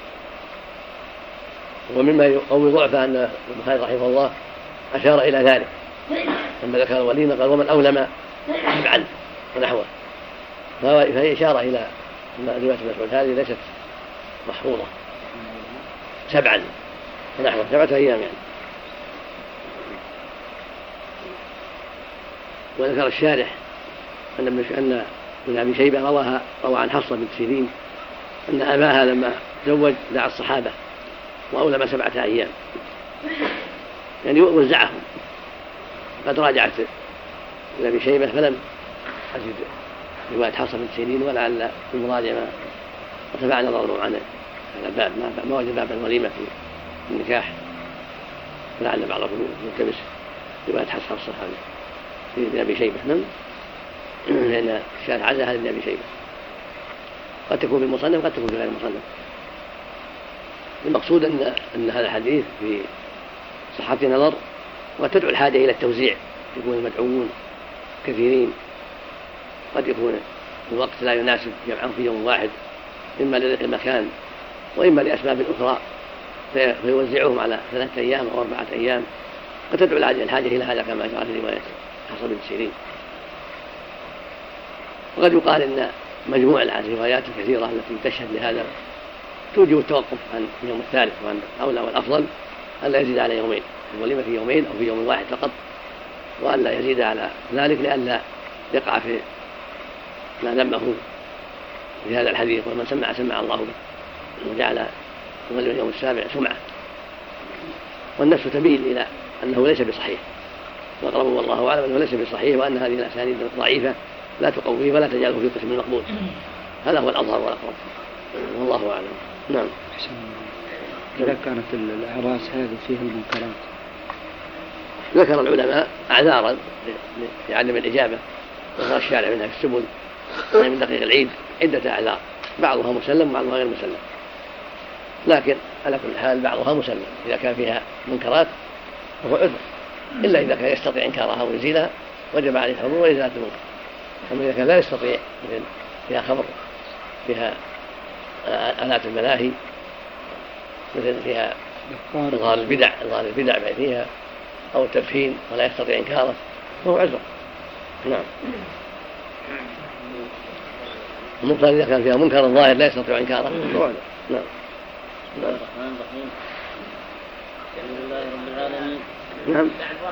S1: ومما يقوي ضعفه أن البخاري رحمه الله أشار إلى ذلك لما ذكر الوليمة قال ومن أولم سبعا ونحوه، فهي إشارة إلى أن رواية مسعود هذه ليست محفوظة، سبعا ونحوه سبعة أيام يعني. وذكر الشارح أن أن ابن أبي شيبة رواها روى عن حفصة بنت سيرين أن أباها لما تزوج دعا الصحابة وأولم سبعة أيام، يعني وزعهم. قد راجعت ابن أبي شيبة فلم أجد رواية حفصة بنت سيرين، ولعل في المراجع ما وتبعنا نظره عن هذا الباب، ما وجد باب الوليمة في النكاح، ولعل بعضكم يلتمس رواية حفصة الصحابي في ابن أبي شيبة، لأن الشارع عزاها لابن أبي شيبة، قد تكون في المصنف قد تكون في غير المصنف. المقصود أن أن هذا الحديث في صحة نظر، وتدعو الحاجة إلى التوزيع، يكون المدعوون كثيرين، قد يكون الوقت لا يناسب جمعهم في يوم واحد إما للمكان وإما لأسباب أخرى فيوزعوهم على ثلاثة أيام أو أربعة أيام، فتدعو الحاجة إلى هذا كما جاء في رواية حفصة بنت سيرين. وقد يقال إن مجموع الروايات الكثيرة التي تشهد لهذا توجب التوقف عن اليوم الثالث، وأن أولى والأفضل ألا يزيد على يومين، الوليمة في يومين أو في يوم واحد فقط، وألا يزيد على ذلك لئلا يقع في ما ذمه في هذا الحديث ومن سمع سمع الله به، وجعل اليوم السابع سمعة. والنفس تميل إلى أنه ليس بصحيح، والأقرب والله أعلم أنه ليس بصحيح، وأن هذه الأسانيد ضعيفة لا تقويه ولا تجعله في قسم المقبول. هذا هو الأظهر والأقرب والله أعلم. نعم.
S5: إذا كانت الأعراس هذه فيها المنكرات،
S1: ذكر العلماء أعذارا لعدم الإجابة، ذكر الشارع منها في السبل من دقيق العيد عدة أعذار، بعضها مسلم وبعضها غير مسلم، لكن على كل حال بعضها مسلم. إذا كان فيها منكرات فهو عذر، إلا إذا كان يستطيع إنكارها ويزيلها وجب عليه الحضور وإزالة المنكر. أما إذا كان لا يستطيع، مثل فيها خمر، فيها آلات الملاهي، مثل فيها إظهار البدع إظهار البدع فيها أو التدخين ولا يستطيع إنكاره فهو عذر. نعم. المنكر إذا كان فيها منكر ظاهر لا يستطيع إنكاره فهو عذر. نعم.
S2: بسم الله الرحمن الرحيم. الحمد لله رب العالمين.
S1: نعم.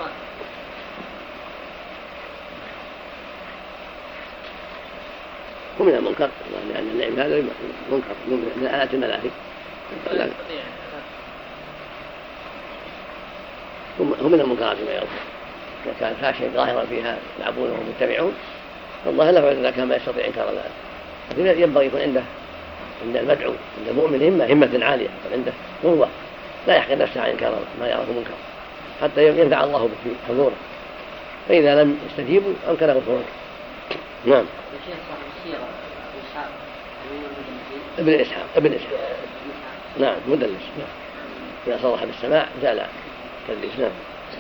S1: هو من المنكر، لأن اللعب هذا منكر من آلات الملاهي، هم من المنكرات ما يظهر. إذا كان فاشل ظاهرا فيها يلعبون وهم متبعون فالله لا يفعل إذا كان ما يستطيع إنكار ذلك. لكن ينبغي يكون عنده عند المدعو عند المؤمن همة همة عالية، عنده قوة لا يحقن نفسه عن إنكار ما يعرف منكر حتى ينفع الله به في حضوره، فإذا لم يستجيبوا أمكنه الخروج. نعم. ابن إسحاق ابن إسحاق نعم مدلس. نعم. إذا صرح بالسماع زال تدليس. نعم.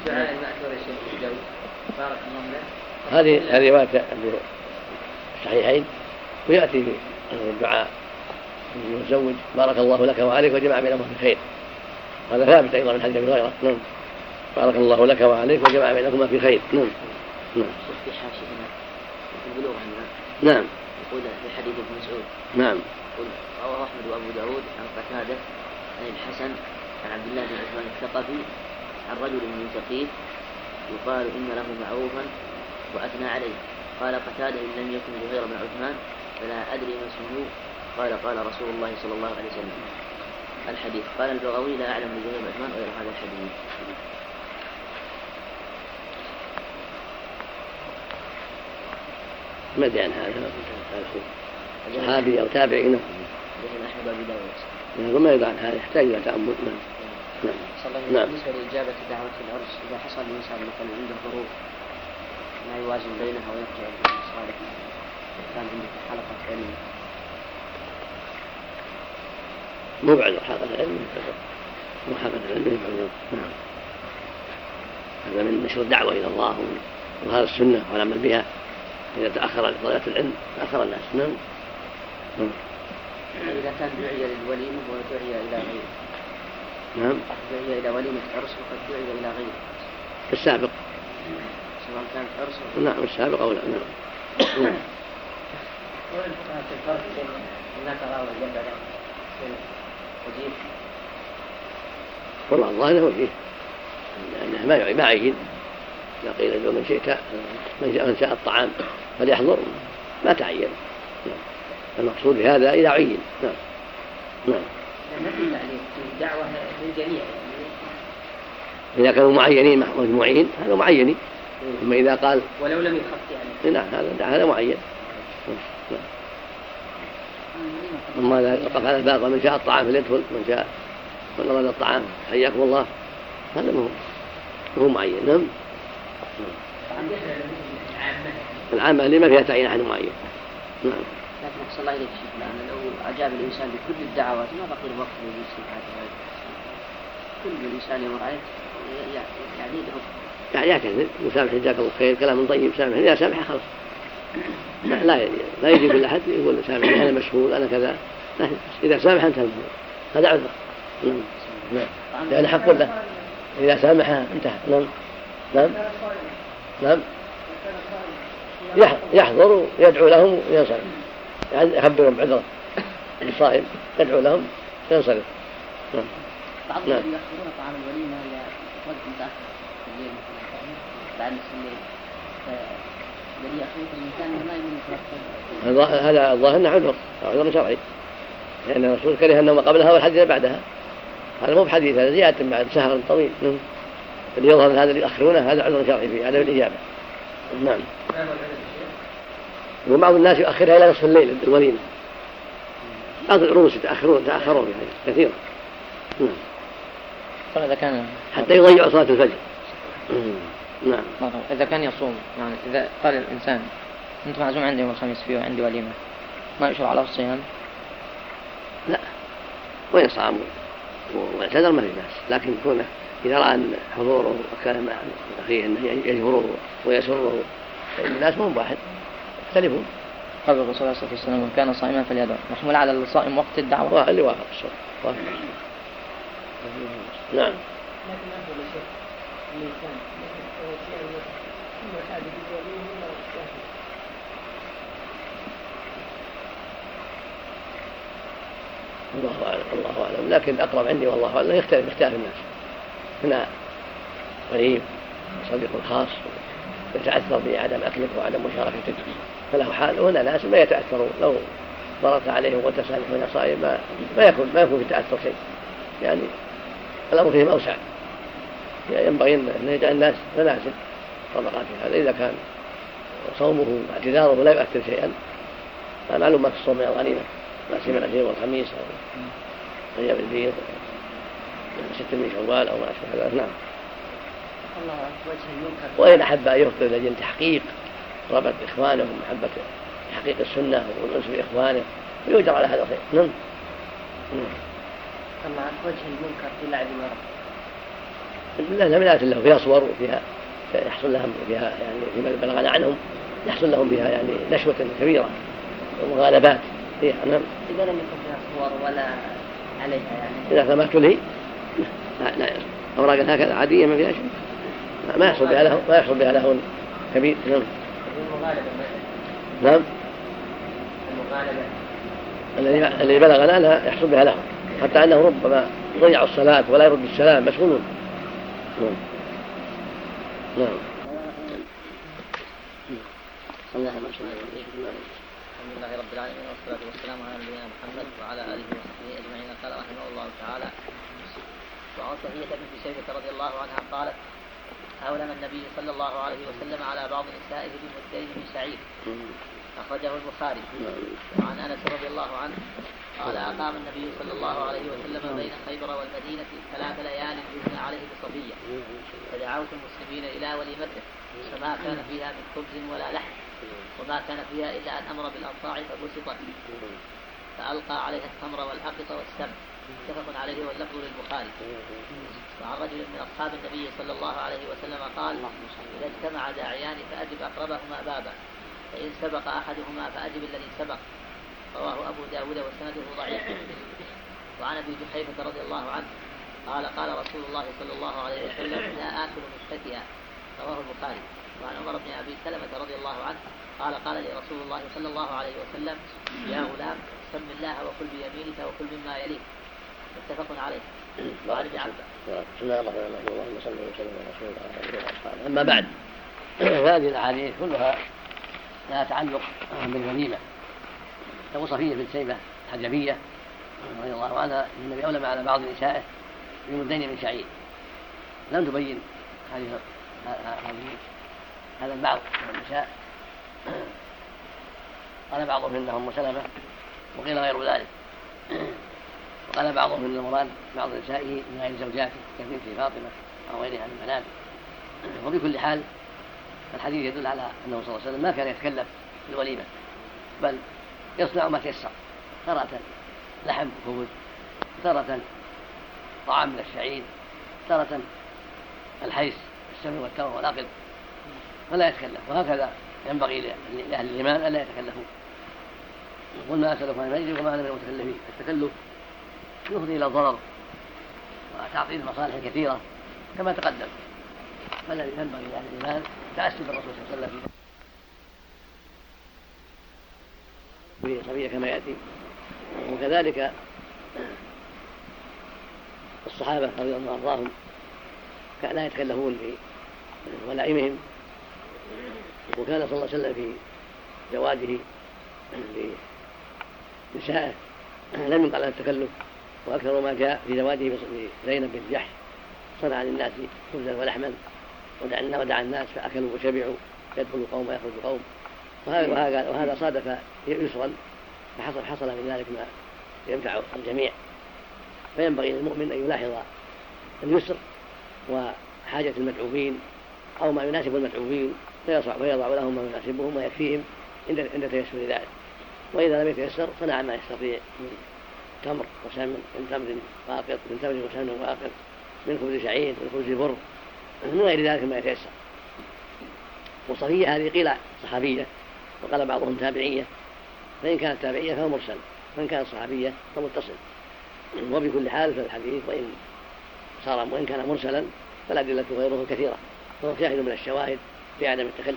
S1: هذه هذه رواية الصحيحين، ويأتي في الدعاء المتزوج بارك الله لك وعليك وجمع بينكم في خير، هذا ثابت أيضا من حديث أبي هريرة. نعم. بارك الله لك وعليك وجمع بينكما في خير. نعم. نعم.
S5: في حاشية هنا في البلوغ هنا.
S1: نعم.
S5: يقول في حديث ابن مسعود.
S1: نعم.
S5: يقول رواه أحمد وأبو داود عن قتادة عن الحسن عن عبد الله بن عثمان الثقفي عن رجل من ثقيف يقال إن له معروفا وأثنى عليه. قال قتادة إن لم يكن زهير بن عثمان فلا أدري ما اسمه. قال قال رسول الله صلى الله عليه وسلم. الحديث. قال البغوي لا أعلم لزهير بن عثمان غير هذا الحديث.
S1: ما أدري عن هذا صحابي أو تابعي. نعم.
S5: أحمد أبو داود.
S1: وما يدعى عن هذا يحتاج إلى تأمل. نعم.
S5: نعم. نعم. بالنسبة لإجابة دعوة العرس إذا حصل الإنسان مثلا عنده ظروف ما يوازن بينها ويرجع إلى الصالح كان عنده حلقة علم
S1: مو بعد حلقة العلم مو حلقة العلم. نعم. هذا من نشر الدعوة إلى الله وهذا السنة والعمل بها. إذا تأخر طلبة العلم تأخر الناس. نعم.
S5: إذا كان دعي للوليمة ودعي إلى غيره.
S1: نعم.
S5: دعي إلى وليمة عرس وقد دعي إلى غيره.
S1: السابق.
S5: سواء كان عرس.
S1: نعم السابق أو لا. نعم. نعم.
S5: وين فقط الفرق بين هناك راوي جنب وجيه؟
S1: والله الله له وجيه لأنه ما يعين ما عين. إذا قيل له من شئت من شاء الطعام فليحضر ما تعين. المقصود بهذا إذا عين. نعم. نعم.
S5: يعني الدعوة للجميع
S1: إذا كانوا معينين مجموعين هذا معينين. أما إذا قال
S5: ولو لم يخط يعني.
S1: نعم هذا هذا معين. أما إذا قال الباب من شاء الطعام فليدخل من شاء من أراد الطعام حياكم الله هذا مو مو معين. نعم. العامة اللي ما فيها تعيين أحد معين. نعم.
S5: لكن أحسن الله إليك شيخنا أن لو أجاب الإنسان بكل الدعوات ما بقي الوقت للجلسة هذا. كل الإنسان يمر عليه يعني يدعو
S1: يعني يعتذر وسامح جزاك الله خير كلام طيب سامح إذا سامح خلاص. لا لا يجي كل أحد يقول سامح أنا مشغول أنا كذا. إذا سامح أنت هذا عذر. نعم. يعني حق له إذا سامح انتهى. نعم. نعم. نعم. يحضر ويدعو لهم وينصرف. يعني يخبرهم بعذره الصائم يدعو لهم وينصرف. نعم.
S5: بعض الناس يأخذون طعام الوليمة إلى وقت متأخر في الليل بعد الليل الذي يأخذ الإنسان ما يمكن يتوقف.
S1: هذا الظاهر أنه عذر عذر شرعي لأن الرسول كره النوم قبلها والحديث بعدها. هذا مو بحديث هذا زيادة بعد سهر طويل. اللي يظهر هذا اللي يأخرونه هذا عذر شرعي في عدم الإجابة. نعم. وبعض الناس يؤخرها إلى نصف الليل الوليمة. بعض العروس يتأخرون تأخرون يعني كثيرا. نعم.
S7: إذا كان
S1: حتى يضيع صلاة الفجر. نعم.
S7: إذا كان يصوم يعني إذا قال الإنسان أنت معزوم عندي يوم الخميس فيه عندي وليمة ما يشرع على الصيام؟
S1: لا وين صام واعتذر ما في بأس لكن كونه إذا رأى أن حضوره وكان مع أخيه أنه يجبره ويسره الناس مو واحد يختلفون.
S7: قال الرسول صلى الله عليه وسلم كان صائما فليدعو محمول على الصائم وقت الدعوة
S1: اللي وافق الصوم. نعم.
S3: لكن أفضل شيء الإنسان ثم هذه الوليمة
S1: الله أعلم الله أعلم لكن أقرب عندي والله أعلم يختلف اختلاف الناس. هنا قريب صديق خاص يتأثر بعدم أكلك وعدم مشاركتك فله حال وهنا ناس ما يتأثرون لو مرت عليهم وتسالف من صائم ما ما يكون ما يكون في تأثر شيء يعني الأمر فيهم أوسع. ينبغي أن يجعل الناس مناسب طبقات هذا إذا كان صومه واعتذاره لا يؤثر شيئا معلومة الصوم من الغنيمة لا سيما الاثنين والخميس أو أيام البيض ست من شوال أو ما أشبه ذلك. نعم. وإن أحب أن يفطر لأجل تحقيق رغبة إخوانه ومحبة تحقيق السنة والأنس بإخوانه ويؤجر على هذا الخير. نعم.
S5: أما وجه المنكر في لعب مرة
S1: لا زميلات له فيها صور وفيها يحصل لهم فيها يعني فيما بلغنا عنهم يحصل لهم فيها يعني نشوة كبيرة ومغالبات فيها. نعم.
S5: إذا لم يكن فيها صور ولا عليها يعني
S1: إذا كما تلهي لا لا أوراق هكذا عادية ما فيها شيء ما يحصل بها لهم ما يحصل بها لهم كبير. نعم.
S2: المغالبة
S1: نعم.
S2: المغالبة
S1: الذي الذي بلغ لا لا يحصل بها له، حتى أنه ربما يضيع الصلاة ولا يرد السلام، مشغول. نعم. نعم.
S2: الحمد لله رب العالمين والصلاة والسلام على نبينا محمد وعلى آله وصحبه أجمعين. قال رحمه الله تعالى: وعن صفية بنت شيبة رضي الله عنها قالت: أولم النبي صلى الله عليه وسلم على بعض نسائه بمدين من شعير، أخرجه البخاري. وعن أنس رضي الله عنه قال: أقام النبي صلى الله عليه وسلم بين خيبر والمدينة ثلاث ليال يثنى عليه بصبية، فدعوت المسلمين إلى وليمته، فما كان فيها من خبز ولا لحم، وما كان فيها إلا أن أمر بالأنصاع فبسطت، فألقى عليها التمر والأقط والسمن. متفق عليه واللفظ للبخاري. وعن رجل من أصحاب النبي صلى الله عليه وسلم قال: إذا اجتمع داعيان فأجب أقربهما بابا، فإن سبق أحدهما فأجب الذي سبق. رواه أبو داود وسنده ضعيف. وعن أبي جحيفة رضي الله عنه قال: قال رسول الله صلى الله عليه وسلم: لا آكل متكئا. رواه البخاري. وعن عمر بن أبي سلمة رضي الله عنه قال: قال لي رسول الله صلى الله عليه وسلم: يا غلام، سم الله وكل بيمينك وكل مما يليك. متفق عليه. وعن ابن عباس.
S1: بسم الله الرحمن الرحيم. اللهم صل وسلم على رسول الله. أما بعد، هذه الأحاديث كلها لها تعلق بالوليمة. أبو صفية بنت شيبة الحجبية رضي الله عنها النبي أولم على بعض نسائه بمدين من شعير. لم تبين هذه هذا البعض من النساء. قال بعضهم إنه أم سلمة وقيل غير ذلك. وقال بعضهم إن المراد بعض نسائه من غير زوجاته كبنت فاطمة أو غيرها من بناته. وبكل حال الحديث يدل على أنه صلى الله عليه وسلم ما كان يتكلف بالوليمة، بل يصنع ما تيسر، تارة لحم خبز، تارة طعام من الشعير، تارة الحيس السمن والتمر والأقل، فلا يتكلف. وهكذا ينبغي لأهل الإيمان ألا يتكلفوا. قلنا أسألكم عن المجد وما أنا من المتكلفين. التكلف يفضي إلى الضرر وتعطيل المصالح الكثيرة كما تقدم، فالذي ينبغي لأهل الإيمان تأسي بالرسول صلى الله عليه وسلم في صبية كما يأتي. وكذلك الصحابة رضي الله عنهم لا يتكلفون في ولائمهم، وكان صلى الله عليه وسلم في زواجه لنسائه لم يقل عنه التكلف. وأكثر ما جاء في زواجه بزينب بن جحش: صنع للناس خبزا ولحما ودعا الناس فأكلوا وشبعوا، يدخل قوم ويخرج قوم. وهذا وهذا صادف يسرا، فحصل حصل من ذلك ما ينفع الجميع. فينبغي للمؤمن أن يلاحظ اليسر وحاجة المتعوبين أو ما يناسب المتعوبين، فيضع لهم ما يناسبهم ويكفيهم عند تيسر ذلك. وإذا لم يتيسر صنع ما يستطيع من تمر وسمن، من تمر واقط، من تمر وسمن واقط، من خبز شعير، من خبز بر، من غير ذلك ما يتيسر. وصفية هذه قيل صحابية، وقال بعضهم تابعية، فإن كانت تابعية فهو مرسل، وإن كانت صحابية فمتصل. وبكل حال فالحديث وإن صار وإن كان مرسلا فالأدلة غيره كثيرة، وهو شاهد من الشواهد في عدم التكلف.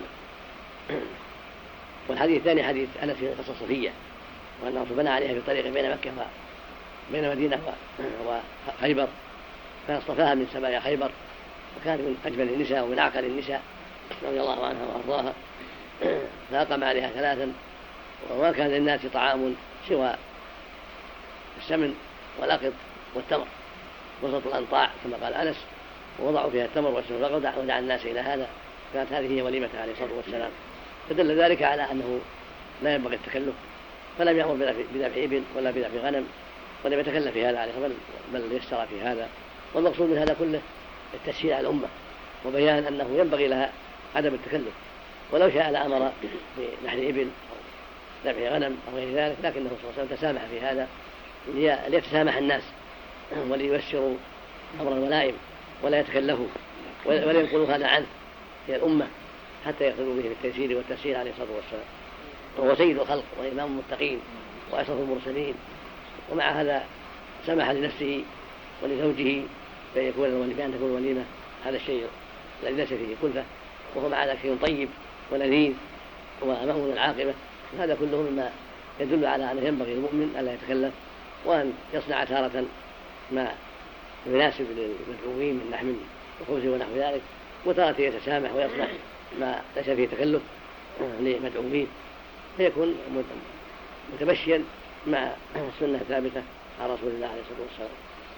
S1: والحديث الثاني حديث أنس في قصة صفية، وأنه بنى عليها في الطريق بين مكة وبين مدينة وخيبر، فاصطفاها من سبايا خيبر، وكانت من أجمل النساء ومن أعقل النساء رضي الله عنها وأرضاها. فأقام عليها ثلاثا، وما كان للناس طعام سوى السمن والأقط والتمر، وسط الأنطاع كما قال أنس، ووضعوا فيها التمر والسمن ودعا الناس إلى هذا. كانت هذه هي وليمته عليه الصلاة والسلام. فدل ذلك على أنه لا ينبغي التكلف، فلم يأمر بذبح إبل ولا بذبح غنم، ولم يتكلف في هذا عليه الصلاة والسلام، بل يسر في هذا. والمقصود من هذا كله التسهيل على الأمة وبيان أنه ينبغي لها عدم التكلف، ولو شاء لأمر بنحر إبل أو ذبح غنم أو غير ذلك، لكنه صلى الله عليه وسلم تسامح في هذا ليتسامح الناس ولييسروا أمر الولائم ولا يتكلفوا ولا ينقلوا هذا عنه هي الأمة حتى يقتدوا به بالتيسير والتسهيل عليه الصلاة والسلام. وهو سيد الخلق وإمام المتقين وأشرف المرسلين، ومع هذا سمح لنفسه ولزوجه بأن تكون الوليمة هذا الشيء الذي ليس فيه كلفة، وهو مع ذلك شيء طيب ولذيذ ومأمون العاقبة. هذا كله مما يدل على أنه ينبغي المؤمن ألا يتكلف، وأن يصنع تارة ما يناسب للمدعوين من لحم وخبز ونحو ذلك، وتارة يتسامح ويصنع ما ليس فيه تكلف لمدعوين، فيكون متمشيا مع السنة الثابتة عن رسول الله عليه الصلاة والسلام.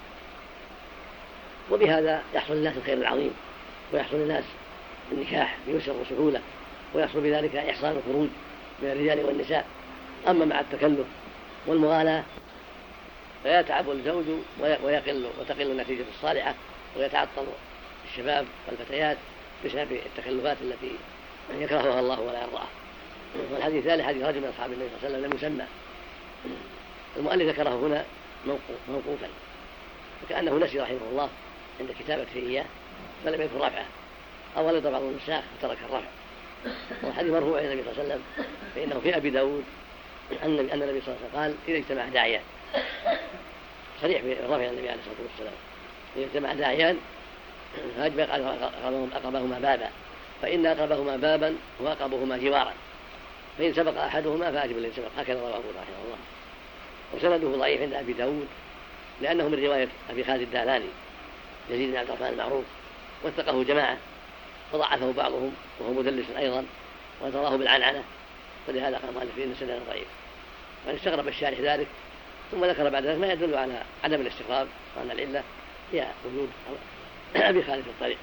S1: وبهذا يحصل للناس الخير العظيم، ويحصل للناس النكاح بيسر وسهولة، ويحصل بذلك إحصان الخروج من الرجال والنساء. أما مع التكلف والمغالاة فيتعب الزوج ويقل وتقل النتيجة الصالحة، ويتعطل الشباب والفتيات بسبب التكلفات التي يكرهها الله ولا يرضاها. والحديث الثالث حديث رجل من أصحاب النبي صلى الله عليه وسلم لم يسمى، المؤلف ذكره هنا موقوفا، وكأنه نسي رحمه الله عند كتابته إياه فلم يذكر رفعه، أو ولد بعض النساخ فترك الرفع. والحديث مرفوع إلى النبي صلى الله عليه وسلم، فإنه في أبي داود أن النبي صلى الله عليه وسلم قال: إذا اجتمع داعيان، صريح في رفع النبي عليه الصلاة والسلام، إذا اجتمع داعيان فأجب أقربهما بابا، فإن أقربهما بابا وأقربهما جوارا، فإن سبق أحدهما فأجب الذي سبق. هكذا رواه رحمه الله. وسنده ضعيف عند أبي داود لأنه من رواية أبي خالد الدهلاني يزيد بن عبد الرحمن المعروف، واتقه جماعة فضعفه بعضهم وهو مدلس أيضا وتراه بالعنعنة، فلهذا قال مؤلف إن سنده ضعيف. وأن استغرب الشارح ذلك، ثم ذكر بعد ذلك ما يدل على عدم الاستغراب، وأن العلة هي وجود أبي خالد في الطريق،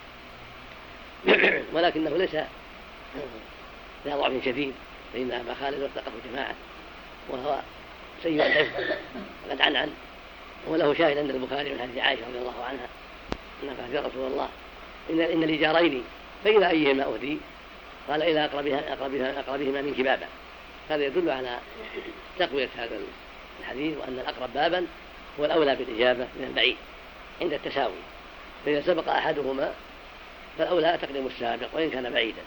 S1: ولكنه ليس لا ضعف شديد، فإن أبا خالد وثقه جماعة وهو سيء الحفظ وقد عنعن، وله شاهد عند البخاري من حديث عائشة رضي الله عنها أنها قالت: يا رسول الله إن, إن لي جارين فإلى أيهما أهدي؟ قال: إلى أقربها أقربها أقربهما منك بابا. هذا يدل على تقوية هذا الحديث، وأن الأقرب بابا هو الأولى بالإجابة من البعيد عند التساوي، فإذا سبق أحدهما فالأولى تقدم السابق وإن كان بعيدا.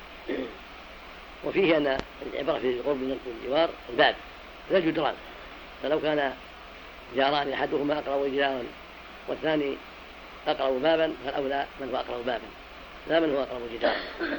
S1: وفيه أن العبرة في القرب من الجوار الباب لا جدران، فلو كان جاران أحدهما أقرب جدارا والثاني أقرب بابا فالأولى من هو أقرب بابا لا من هو أقرب جدارا.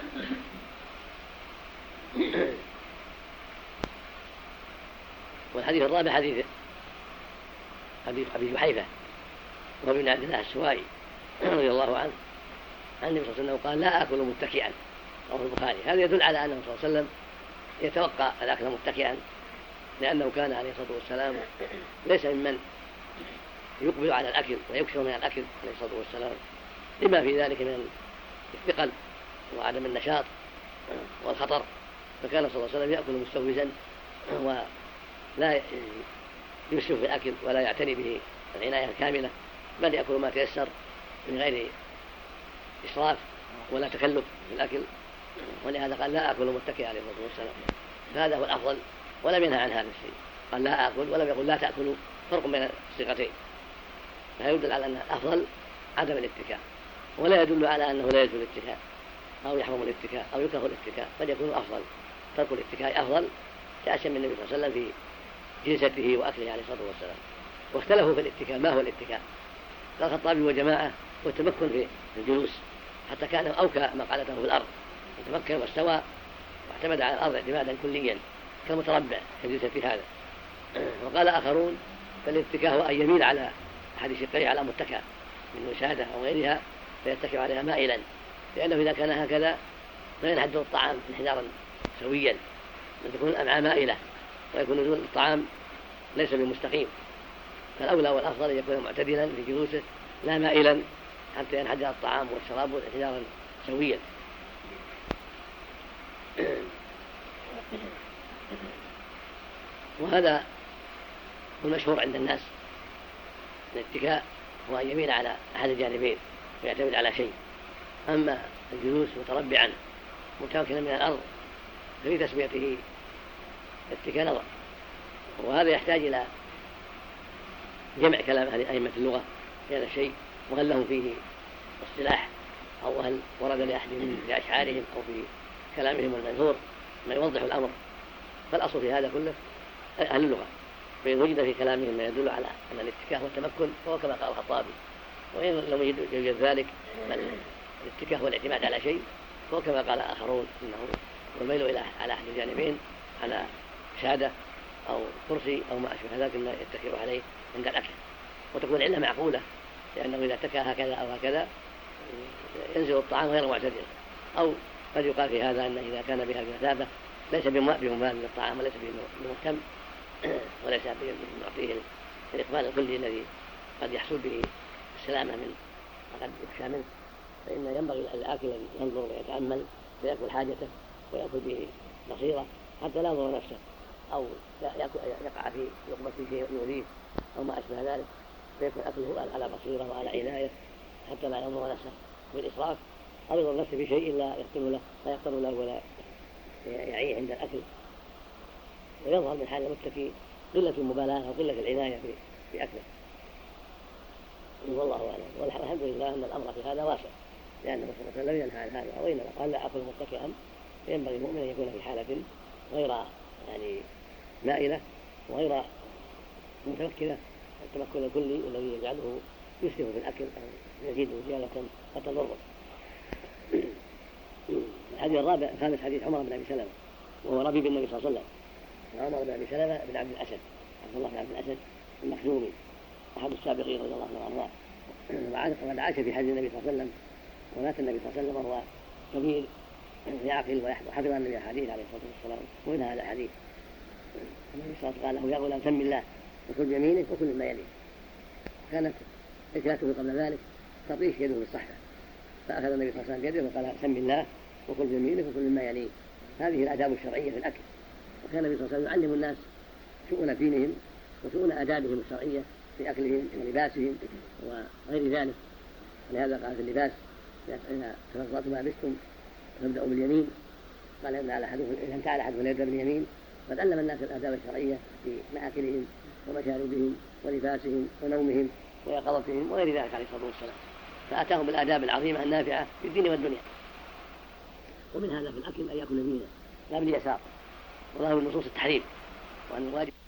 S1: والحديث الرابع حديث أبي جحيفة وهو بن عبد الله السوائي رضي الله عنه عن النبي صلى الله عليه وسلم قال: لا آكل متكئا، رواه البخاري. هذا يدل على أنه صلى الله عليه وسلم يتوقع الأكل متكئا، لأنه كان عليه الصلاة والسلام ليس ممن يقبل على الأكل ويكثر من الأكل عليه الصلاة والسلام، لما في ذلك من الثقل وعدم النشاط والخطر، فكان صلى الله عليه وسلم يأكل مستوزا ولا يسرف في الأكل ولا يعتني به العناية الكاملة، بل يأكل ما تيسر من غير إسراف ولا تكلف في الأكل. ولهذا قال: لا آكل متكئا عليه الصلاة والسلام. هذا هو الأفضل، ولم ينهى عن هذا الشيء، قال: لا آكل ولم يقل لا تأكلوا، فرق بين الصيغتين. لا يدل على أن الأفضل عدم الاتكاء، ولا يدل على أنه لا يجوز الاتكاء أو يحرم الاتكاء أو يكره الاتكاء، بل يكون أفضل، ترك الاتكاء أفضل كأشم من النبي صلى الله عليه وسلم في جلسته وأكله عليه الصلاة والسلام. واختلفوا في الاتكاء، ما هو الاتكاء؟ قال الخطابي وجماعة والتمكن في الجلوس، حتى كان أوكى مقعدته في الأرض، يتمكن واستوى واعتمد على الأرض اعتمادا كليا كمتربع كجلسة هذا. وقال آخرون: فالاتكاء هو أن يميل على أحد شقيه على متكأ من وسادة أو غيرها فيتكئ عليها مائلا، لأنه إذا كان هكذا فينحدر الطعام انحدارا سويا، تكون الأمعاء مائلة ويكون نزول الطعام ليس بمستقيم، فالأولى والأفضل أن يكون معتدلا في جلوسه لا مائلا حتى ينحدر الطعام والشراب انحدارا سويا. وهذا هو المشهور عند الناس، الاتكاء هو أن يميل على أحد الجانبين ويعتمد على شيء. أما الجلوس متربعا متمكنا من الأرض ففي تسميته اتكاء نظر، وهذا يحتاج إلى جمع كلام أهل أئمة اللغة في هذا الشيء، وهل لهم فيه اصطلاح أو هل ورد لأحدهم في أشعارهم أو في كلامهم المنثور ما يوضح الأمر. فالأصل في هذا كله أهل اللغة، فإن وجد في كلامهم ما يدل على أن الاتكاء هو التمكن فهو كما قال الخطابي، وإن لم يوجد ذلك بل الاتكاء هو الاعتماد على شيء وكما قال آخرون إنه والميل إلى على أحد الجانبين على شادة أو كرسي أو ما أشبه ذلك إلا يتكئ عليه عند الأكل، وتكون العلة معقولة، لأنه إذا اتكى هكذا أو هكذا ينزل الطعام غير معتدل. أو قد يقال في هذا أن إذا كان بها بمثابة ليس بممال للطعام وليس بمهتم وليس بمعطيه الإقبال الكلي الذي قد يحصل به السلامة من قد يخشى منه، فإن ينبغي الآكل الذي ينظر ويتأمل فيأكل حاجته ويأكل به بصيرة حتى لا يضر نفسه أو يقع في لقمة شيء يؤذيه أو ما أشبه ذلك، فيكون أكله على بصيرة وعلى عناية حتى لا يضر نفسه بالإسراف أو يضر نفسه بشيء لا يقتل له لا يقتل له ولا يعيه عند الأكل. ويظهر من حال المتكي قلة المبالاة أو قلة العناية في أكله، والله أعلم. والحمد لله أن الأمر في هذا واسع، لأن النبي صلى الله عليه وسلم ينهى عن هذا، وإنما قال لا أكل متكئا، فينبغي المؤمن أن يكون في حالة غير يعني مائلة وغير متمكنة التمكن الكلي الذي يجعله يسرف في الأكل أو يزيد زيادة قد تضره. الحديث الرابع خامس حديث عمر بن أبي سلمة وهو ربيب النبي صلى الله عليه وسلم. عمر بن أبي سلمة بن عبد الأسد عبد الله بن عبد الأسد المخزومي أحد السابقين رضي الله عنه وأرضاه، وقد عاش في حج النبي صلى الله عليه وسلم، ومات النبي صلى الله عليه وسلم وهو كبير يعقل وحفظ عن النبي الحديث عليه الصلاة والسلام. ومن هذا الحديث النبي صلى الله عليه وسلم قال له يا غلام سم الله وكل بيمينك وكل مما يليك. كانت إكلاته قبل ذلك تطيش يده بالصحفة، فأخذ النبي صلى الله عليه وسلم بيده وقال سم الله وكل بيمينك وكل مما يليك. هذه الآداب الشرعية في الأكل، وكان النبي صلى الله عليه وسلم يعلم الناس شؤون دينهم وشؤون آدابهم الشرعية في أكلهم ولباسهم وغير ذلك. ولهذا قال في اللباس إذا توضأتم ما لبستم فابدأوا باليمين، قال إن على أحدكم إذا انتهى أحدكم فليبدأ باليمين. قد علم الناس الآداب الشرعية في مآكلهم ومشاربهم ولباسهم ونومهم ويقظتهم وغير ذلك عليه الصلاة والسلام، فأتاهم بالآداب العظيمة النافعة في الدين والدنيا. ومن هذا في الأكل أن يأكل يمينا لا باليسار، وظاهر النصوص التحريم وأن الواجب